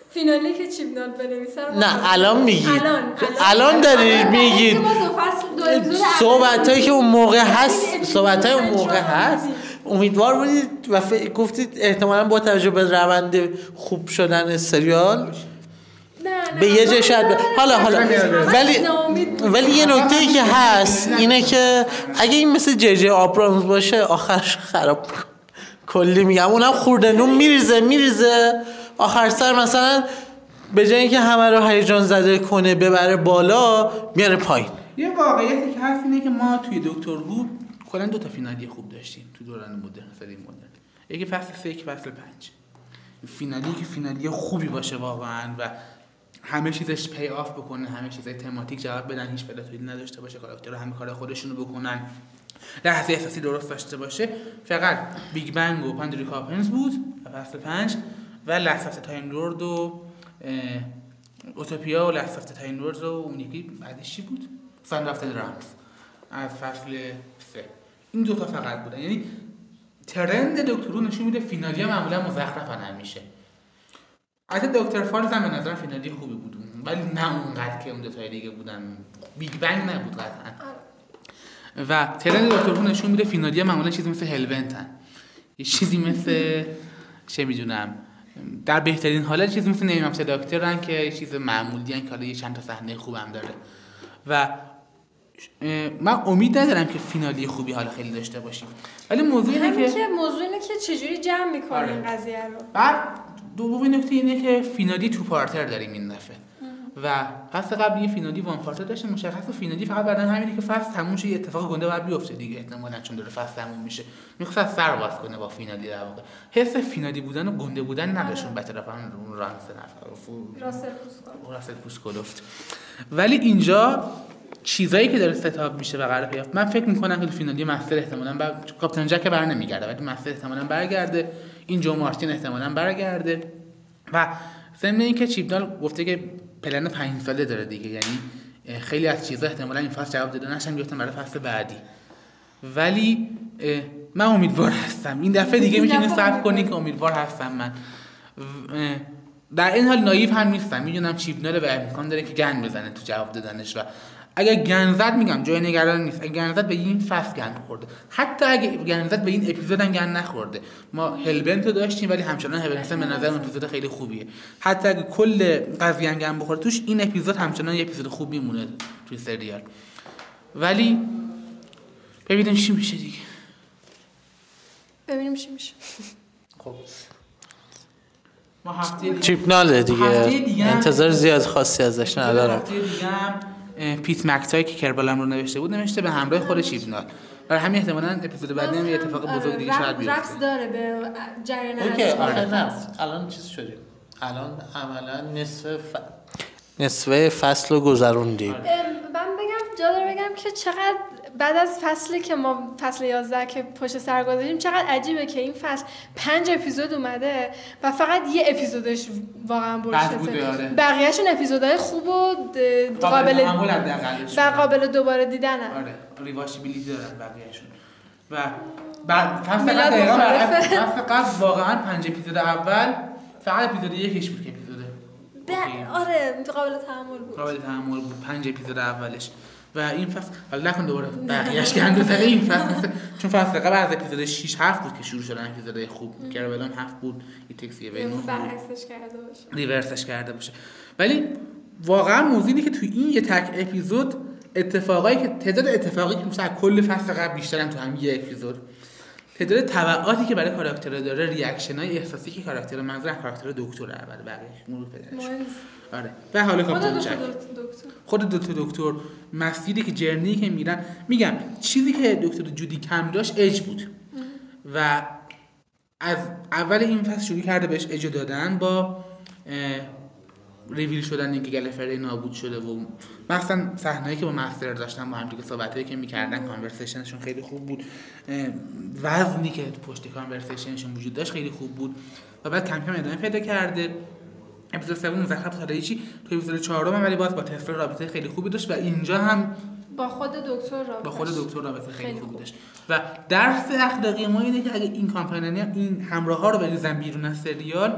Speaker 3: فینالی که چیپنال بنویسه
Speaker 1: نه الان میگید
Speaker 3: الان
Speaker 1: داری میگید صحبتایی که اون موقع هست، صحبتای اون موقع هست. امیدوار بودید و گفتید احتمالاً با توجه به روند خوب شدن سریال به یه جای شاید حالا ولی یه نکته‌ای که هست اینه که اگه این مثل جی آبرامز باشه آخرش خراب کلی میگم، اونم خورده نون میریزه آخر سر مثلا به جای اینکه همه رو هیجان زده کنه ببره بالا میاره پایین.
Speaker 2: یه واقعیتی که هست اینه که ما توی دکتر هو کلا 2 تا فینالی خوب داشتیم تو دوران مدرن، سری مدرن. یکی فصل 3 یک فصل 5. فینالی که فینالی خوبی باشه واقعا و همه چیزش پی آف بکنه، همه چیزای تماتیک جواب بدن، هیچ پلاتویی نداشته باشه، کاراکترها همه کار خودشونو بکنن، لحظه احساسی درست داشته باشه. فقط بیگ بنگ و پاندری کاپنز بود فصل 5 و لست اف تایم لورد و اوتوپیا و لست اف تایم لورد و اون یکی بعدش چی بود؟ ساند اف درامز از فصل 3. این 2 تا فقط بودن. یعنی ترند دکتر رو نشون میده فینالی معمولا مزخرفن همیشه. البته دکتر فالز هم به نظر فینالی خوبی بود ولی نه اونقدر که اون 2 تا دیگه بودن. بیگ بنگ نبود قطعا. و ترند دکتر رو نشون میده فینالی معمولا چیزی مثل هلونتن، یه چیزی مثل چه میدونم در بهترین حالت چیزی مثل نیم اف دکترن که یه چیز معمولی ان که حالا یه چند تا صحنه خوبم داره. و من امید ندارم که فینالی خوبی حالا خیلی داشته باشیم، ولی موضوع اینه
Speaker 3: که چجوری جمع می‌کنیم این قضیه رو.
Speaker 2: بعد دومین نکته اینه که فینالی تو پارتر داریم این دفعه و فصل قبل یه فینالی وان پارتر داشتیم. مشخصه فینالی فقط بعدن همینه که فصل تموم شه، یه اتفاق گنده بعد بیفته دیگه احتمالاً چون داره فصل تموم میشه. میخواد سر باز کنه با فینالی در واقع. حس فینالی بودن و گنده بودن نداشون بترفن راسل پوسکولوفت. ولی اینجا چیزایی که داره ستاب میشه و قراره پیاف، من فکر میکنم که فینالی مستر احتمالاً کاپیتان جک بر نمیگرده ولی مستر احتمالاً برگرده، این جو مارتین احتمالاً برگرده و ضمن اینکه چیپنال گفته که پلن 5 ساله داره دیگه، یعنی خیلی از چیزا احتمالاً این فصل جواب داده نشن بیفتن برای فصل بعدی. ولی من امیدوار هستم این دفعه دیگه میتونید صبر کنید که امیدوار هستم. من در این حال نایف هم نیستم، میدونم چیپنال به امکان داره که گند بزنه تو جواب دادنش و اگه گند زد میگم جای نگران نیست. اگه گند زد به این فصل گند خورده، حتی اگه گند زد به این اپیزود هم گند نخورده. ما هلبنت رو داشتیم ولی همچنان هلبنت به نظر من اپیزود خیلی خوبیه. حتی اگه کل قضیه هم گند بخوره توش، این اپیزود همچنان یه اپیزود خوبی مونه توی سریال. ولی ببینیم چی میشه دیگه.
Speaker 3: ببینیم چی میشه.
Speaker 2: خب ما هفته
Speaker 1: چیپنال دیگه انتظار زیاد خاصی ازش ندارم.
Speaker 2: هفته دیگه هم پیت مکتای که کربالم رو نوشته بود نوشته به همراه خود چیپنال. برای همین احتمالاً اپیزود بعدی هم یه اتفاق بزرگ دیگه شاید بیفته.
Speaker 3: رقص داره به جریان
Speaker 1: اوکی آره الان چیز شدیم. الان عملاً نصف فصل رو گذروندیم.
Speaker 3: من جا داره بگم که چقدر بعد از فصلی که ما فصل 11 که پشت سر گذاشتیم چقدر عجیبه که این فصل 5 اپیزود اومده و فقط یه اپیزودش واقعا برشته. بقیه‌شون اپیزودهای خوب و قابل دوباره دیدنه.
Speaker 2: آره ریواشیبیلیتی دارن بقیه‌شون. و بعد فصل قبل واقعا 5 اپیزود اول فقط اپیزود یکیش بود که اپیزود
Speaker 3: آره قابل
Speaker 2: تحمل بود 5 اپیزود اولش. و این فصل حالا نکن دوباره بقیه‌اش گند بزنه این فصل چون فصل قبل از اپیزود 6 7 بود که شروع شدن اپیزودهای خوب کربلام 7 بود این تکسیه بینو ریورسش کرده باشه. ولی واقعا موضوعی که توی این یه تک اپیزود اتفاقایی که تعداد اتفاقی که مثلا کل فصل قبل بیشترن تو هم یه اپیزود، تعداد تبعاتی که برای کاراکترها داره، ریاکشن‌های احساسی که کاراکتر منظور کاراکتر دکتر اول بقیه مرور پدرش. آره و حالا کاپیتان جک خود دکتر مسیری که جرنی که میرن، میگم چیزی که دکتر جودی کم داشت اج بود و از اول این فصل شروع کرده بهش اج دادن با ریویل شدن اینکه گلفری نابود شده و مثلا صحنه‌ای که با مستر داشتن با هم دیگه صحبتایی که می‌کردن کانورسیشنشون خیلی خوب بود، وزنی که پشت کانورسیشنشون وجود داشت خیلی خوب بود و بعد کم کم ادامه پیدا کرده. اپیزود 3 مزخرف تاریخی تو اپیزود 4 هم ولی باز با تفسیر رابطه خیلی خوبی داشت و اینجا هم
Speaker 3: با خود دکتر رابطه
Speaker 2: خیلی خوبی داشت. و درس اخلاقی ما اینه که اگه این کامپانی‌ها این همراه‌ها رو بریزن بیرون از سریال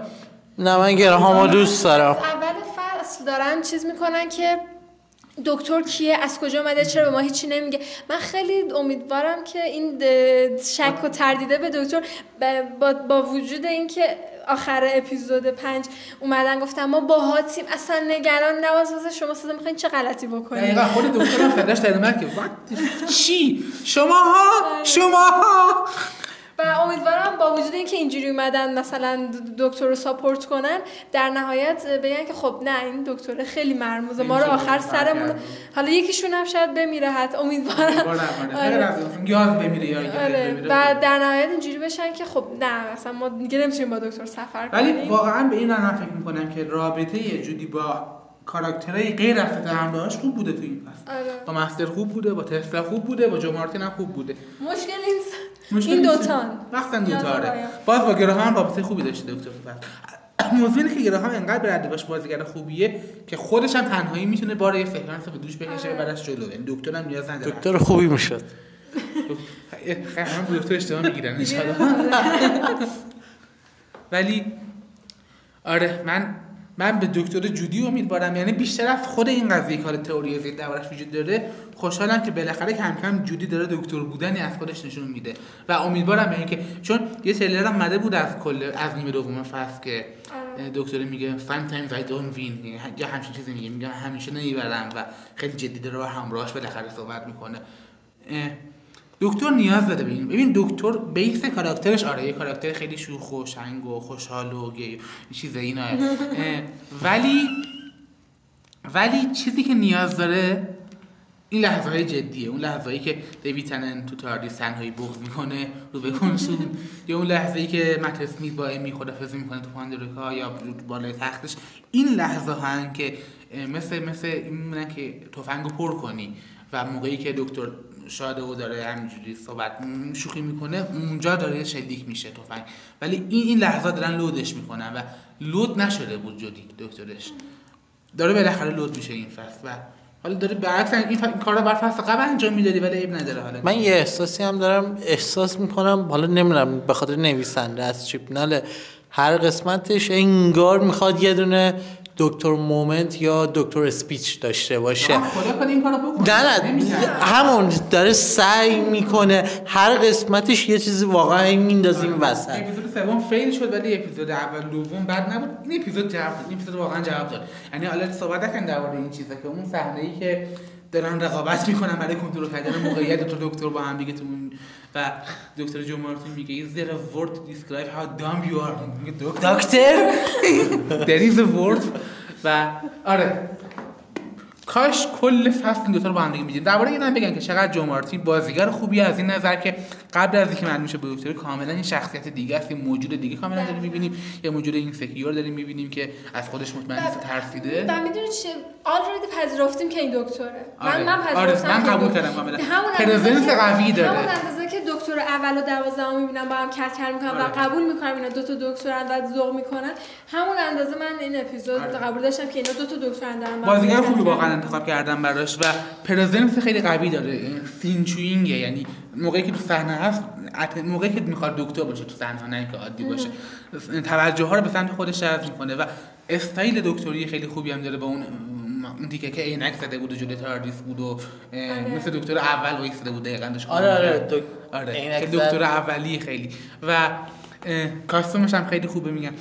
Speaker 1: نه من گراهامو دوست دارم.
Speaker 3: اول فصل دارن چیز میکنن که دکتر کیه، از کجا اومده، چرا به ما هیچی نمیگه. من خیلی امیدوارم که این شک و تردیده به دکتر با وجود اینکه آخر اپیزود 5 اومدن گفتن ما باهاتیم، اصلا نگران نباش، واسه شما صدا میخواین چه غلطی بکنید.
Speaker 2: دقیقاً خود دکتر هم صداش در اومد که چی شماها
Speaker 3: و امیدوارم با وجود اینکه اینجوری اومدن مثلا دکتر رو ساپورت کنن، در نهایت بگن که خب نه این دکتر خیلی مرموزه، ما رو آخر سرمون، حالا یکیشون هم شاید بمیره، حتی امیدوارم
Speaker 2: گاز بمیره یا
Speaker 3: بمیره و در نهایت اینجوری بشن که خب نه اصلا ما دیگه نمیتونیم با دکتر سفر کنیم.
Speaker 2: ولی واقعا به این انا فکر میکنم که رابطه جودی با کاراکترهای غیر از همراهاش خوب بوده تو این فصل. با مستر خوب بوده، با تسلا خوب بوده، با جو مارتین هم خوب بوده.
Speaker 3: مشکل این دوتان
Speaker 2: مخصوصا دوتا باز با گراهام رابطه خوبی داشته دکتر فقط موضوع اینه که گراهام انقدر به رد باش بازیگر خوبیه که خودش هم تنهایی میتونه بار یه سکانس به دوش بکشه و بعدش جلو. یعنی دکتر هم نیاز نداره.
Speaker 1: دکتر خوبی میشد.
Speaker 2: همون دکتر اشتباه میگیرن ان شاء الله. ولی آره من به دکتر جودی امیدوارم، یعنی بیشتر از خود این قضیه کار تئوری زید دربارش وجود داره. خوشحالم که بالاخره کم کم جودی داره دکتر بودنی از خودش نشون میده و امیدوارم به اینکه چون یه تریلر هم اومده بود از نیمه دوم فصل که دکتر میگه sometimes I don't win یا همچین چیزی میگه همیشه نمیبرم و خیلی جدی داره با همراهاش بالاخره صحبت میکنه. دکتر نیاز داره به این. ببین دکتر بیس کاراکترش آره یه کاراکتر خیلی شوخ و شنگ و خوشحال و گی چیز اینا ولی چیزی که نیاز داره این لحظه‌های جدیه، اون لحظه‌ای که دیوید تنن تو تاردیس تنهایی بغض میکنه رو به کنسول یا اون لحظه‌ای که مت اسمیت با امی خدافظی میکنه تو پاندوریکا یا بالای تختش. این لحظه‌ها که مثل این میمونن که تفنگو پر کنی و موقعی که دکتر شاده داره همینجوری صحبت شوخی میکنه اونجا داره شلیک میشه تفنگ، ولی این لحظات دارن لودش میکنن و لود نشده بود جدی دکترش داره بالاخره لود میشه این فصل و حالا داره برعکس این کارا بر فصل قبل انجام میدادی ولی عیب نداره. حالا
Speaker 1: من یه احساسی هم دارم، احساس میکنم حالا نمیدونم به خاطر نویسنده از چیپنال هر قسمتش انگار میخواد یه دونه دکتر مومنت یا دکتر اسپیچ داشته باشه.
Speaker 2: خدا کنه این کارو بکنه.
Speaker 1: نه همون داره سعی میکنه هر قسمتش یه چیزی واقعا میندازه این وسط.
Speaker 2: اپیزود سوم فیل شد ولی اپیزود اول دوم بد نبود. این اپیزود واقعا جواب داد. یعنی حالا صحبت نکن درباره این چیزا که اون صحنه‌ای که دارن رقابت میکنن برای کنترل کردن موقعیت دو دکتر با هم دیگه تو و دکتر جو مارتین میگه is there a word to describe how dumb you are دکتر there is a word و آره کاش کل فصل این دوتا رو با هم دیگه می‌دیدیم. درباره اینم بگن که چقدر جو مارتین بازیگر خوبیه از این نظر که قبل از اینکه معلوم شه به دکتر کاملا این شخصیت دیگه است، این موجود دیگه کاملا داریم می‌بینیم، یه موجود این سکیور داریم می‌بینیم که از خودش مطمئن است، ترسیده.
Speaker 3: و می‌دونید چه آلردی پذیرفتیم که این دکتره. من
Speaker 2: پذیرفتم، من قبول کردم کاملا. پرزنس قوی داره.
Speaker 3: همون اندازه که دکتر اول و 12 می‌بینم با هم کرکر می‌کنن و قبول می‌کنم اینا دو تا دکترن و ذوق می‌کنن، همون اندازه من این اپیزود قبول داشتم که اینا دو تا دکترن دارن.
Speaker 2: بازیگر خوبی واقعا انتخاب کردم براش و پرزنس خیلی قوی داره، سین چوینگه، یعنی موقعی که تو صحنه هست، موقعی که میخواد دکتر باشه تو صحنه نه که عادی باشه، توجه ها رو به سمت خودش جذب میکنه و استایل دکتری خیلی خوبی هم داره با اون دیگه که عینک زده بود و جلوی تاردیس بود و مثل دکتر اول وایساده بود دقیقاً داشت.
Speaker 1: آره
Speaker 2: دکتر اولی خیلی و کاستومش هم خیلی خوبه میگم.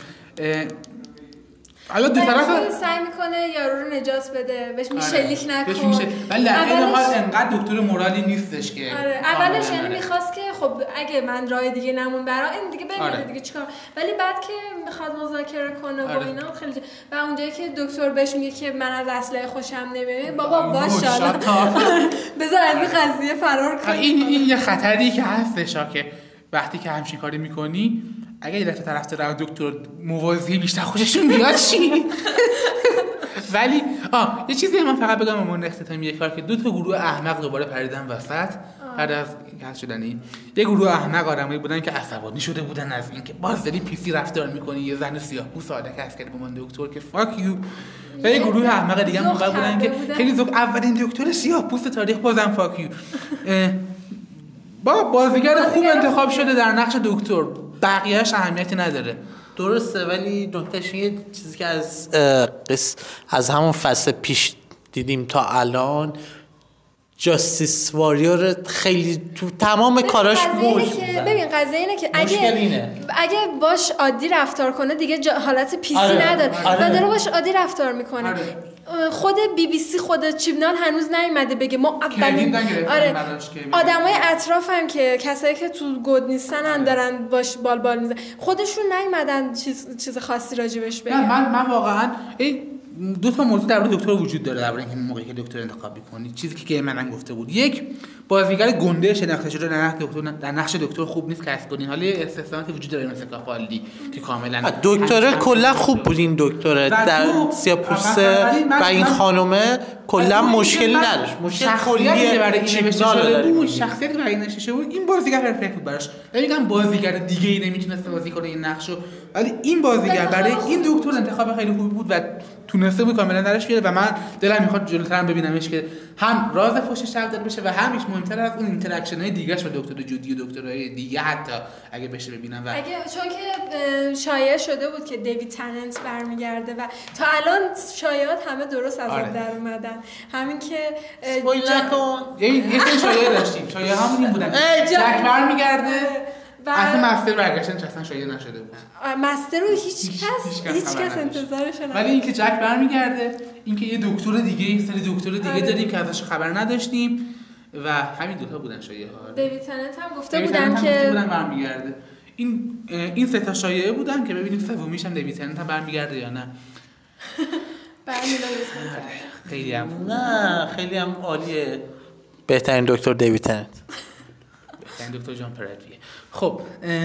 Speaker 2: حالا دو طرف
Speaker 3: سعی میکنه یارو رو نجات بده، بهش میشلیک نکنه،
Speaker 2: ولی در این حال انقدر دکتر مورالی نیستش که
Speaker 3: اولش یعنی میخواست که خب اگه من راه دیگه نمون برای این دیگه بمیره دیگه چیکار، ولی بعد که میخواد مذاکره کنه با اینا خیلی و اونجایی که دکتر بهش میگه که من از اسلحه خوشم نمیاد، بابا باشه بذار از این قضیه فرار کنی.
Speaker 2: این یه خطری که هستش که وقتی که همچین کاری میکنی اگه یه دفعه طرفدار دکتر موازی بیشتر خوششون بیاد چی؟ ولی یه چیزی من فقط بگم امون اختتامی یک کار که دو تا گروه احمق دوباره پریدن وسط بعد از حذف شدن این. یه گروه احمق آدمایی بودن که عصبانی شده بودن از اینکه باز داری پیسی رفتار میکنی، یه زن سیاه‌پوست ساده کس کرد به من دکتر که فاک یو. و یه گروه احمق دیگه هم بودن که خیلی زوق اولین دکتر سیاه‌پوست تاریخ بازم فاک یو. با بازیگر خوب انتخاب شده در نقش دکتر، بقیه‌اش اهمیتی نداره.
Speaker 1: درسته، ولی نکتهش یه چیزی که از همون فصل پیش دیدیم تا الان، جاستیس واریور خیلی تو تمام کاراش موج میزنه.
Speaker 3: ببین قضیه اینه که اگه باش عادی رفتار کنه دیگه حالت پیسی نداره و داره باش عادی رفتار میکنه. خود BBC خود چیبنال هنوز نیومده بگه ما اولین آدمای اطرافم که کسایی که تو گود نیستن دارن باش بال میزنن، خودشون نیومدن چیز خاصی راجبش بگن.
Speaker 2: من واقعا دو تا موضوع درباره دکتر وجود داره درباره اینکه موقعی که دکتر انتخاب می‌کنی. چیزی که من گفته بود، یک بازیگر گنده شناخته شده در نقش دکتر خوب نیست کسب کنین. حالا استثناءاتی وجود داره مثل کاپالدی که کاملا
Speaker 1: دکتر کلا خوب بود. این دکتر در سیاه‌پوسته و این خانومه کلا مشکلی نداشت. مشکل
Speaker 2: کلیه برای این نوشته شده بود، شخصیتی برای این نوشته شده بود. این بازیگر پرفکت بود براش. نمیگم بازیگر دیگه‌ای نمیتونست بازی کنه این نقشو، ولی این بازیگر برای این دکتر انتخاب خیلی خوبی بود و تونسته بود کاملا درش بیاره و من دلم میخواد جلوترم ببینمش که هم راز فوشش داده بشه و همیش مهمتر از اون اینتراکشن‌های دیگه‌اش با دکتر جودی و دکترای دیگه حتی اگه بشه ببینم. و
Speaker 3: اگه چون که شایعه شده بود که دیوید تننت برمیگرده و تا الان شایعات همه درست از اون در اومدن. همین که
Speaker 1: اسپویل نکن.
Speaker 2: یه سری شایعه داشتیم. شایعه همون این بودن جک برمیگرده. اصلا مستر برگشتن که اصلا شایعه نشده بود.
Speaker 3: مستر رو هیچ کس انتظارش نداشت.
Speaker 2: ولی اینکه جک برمیگرده، اینکه یه دکتر دیگه، یه سری دکتر دیگه داریم که ازش خبر نداشتیم و همین دوتا بودن شایعه ها.
Speaker 3: دیوید تننت هم گفته بودن که
Speaker 2: برمیگرده. این سه تا شایعه بودن که ببینیم سومیش هم دیوید تننت هم برمیگرده یا نه.
Speaker 1: خیلی هم عالیه. بهترین دکتر دیوید تننت.
Speaker 2: بهترین دکتر جان پرتویه. خب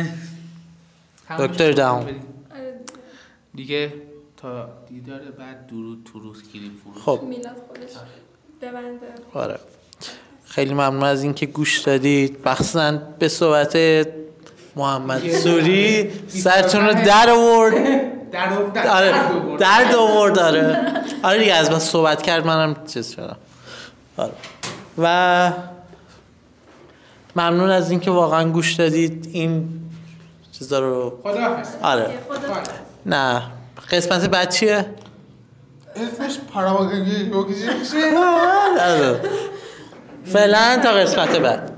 Speaker 1: دکتر داون
Speaker 2: دیگه تا دیدار بعد درود تو روزگیری فروش.
Speaker 1: خب
Speaker 3: میلاد خودش ببنده.
Speaker 1: آره خیلی ممنون از اینکه گوش دادید، مخصوصا به صحبت محمد سوری سرتون رو در آورد. درد آورد. آره دیگه از بس صحبت کرد منم چیز شدم. آره و ممنون از اینکه واقعا گوش دادید. این چیزا رو
Speaker 2: خداحافظ.
Speaker 1: آره نه قسمت بعد چیه؟
Speaker 2: اسمش پاراماگنگی
Speaker 1: فعلا تا قسمت بعد.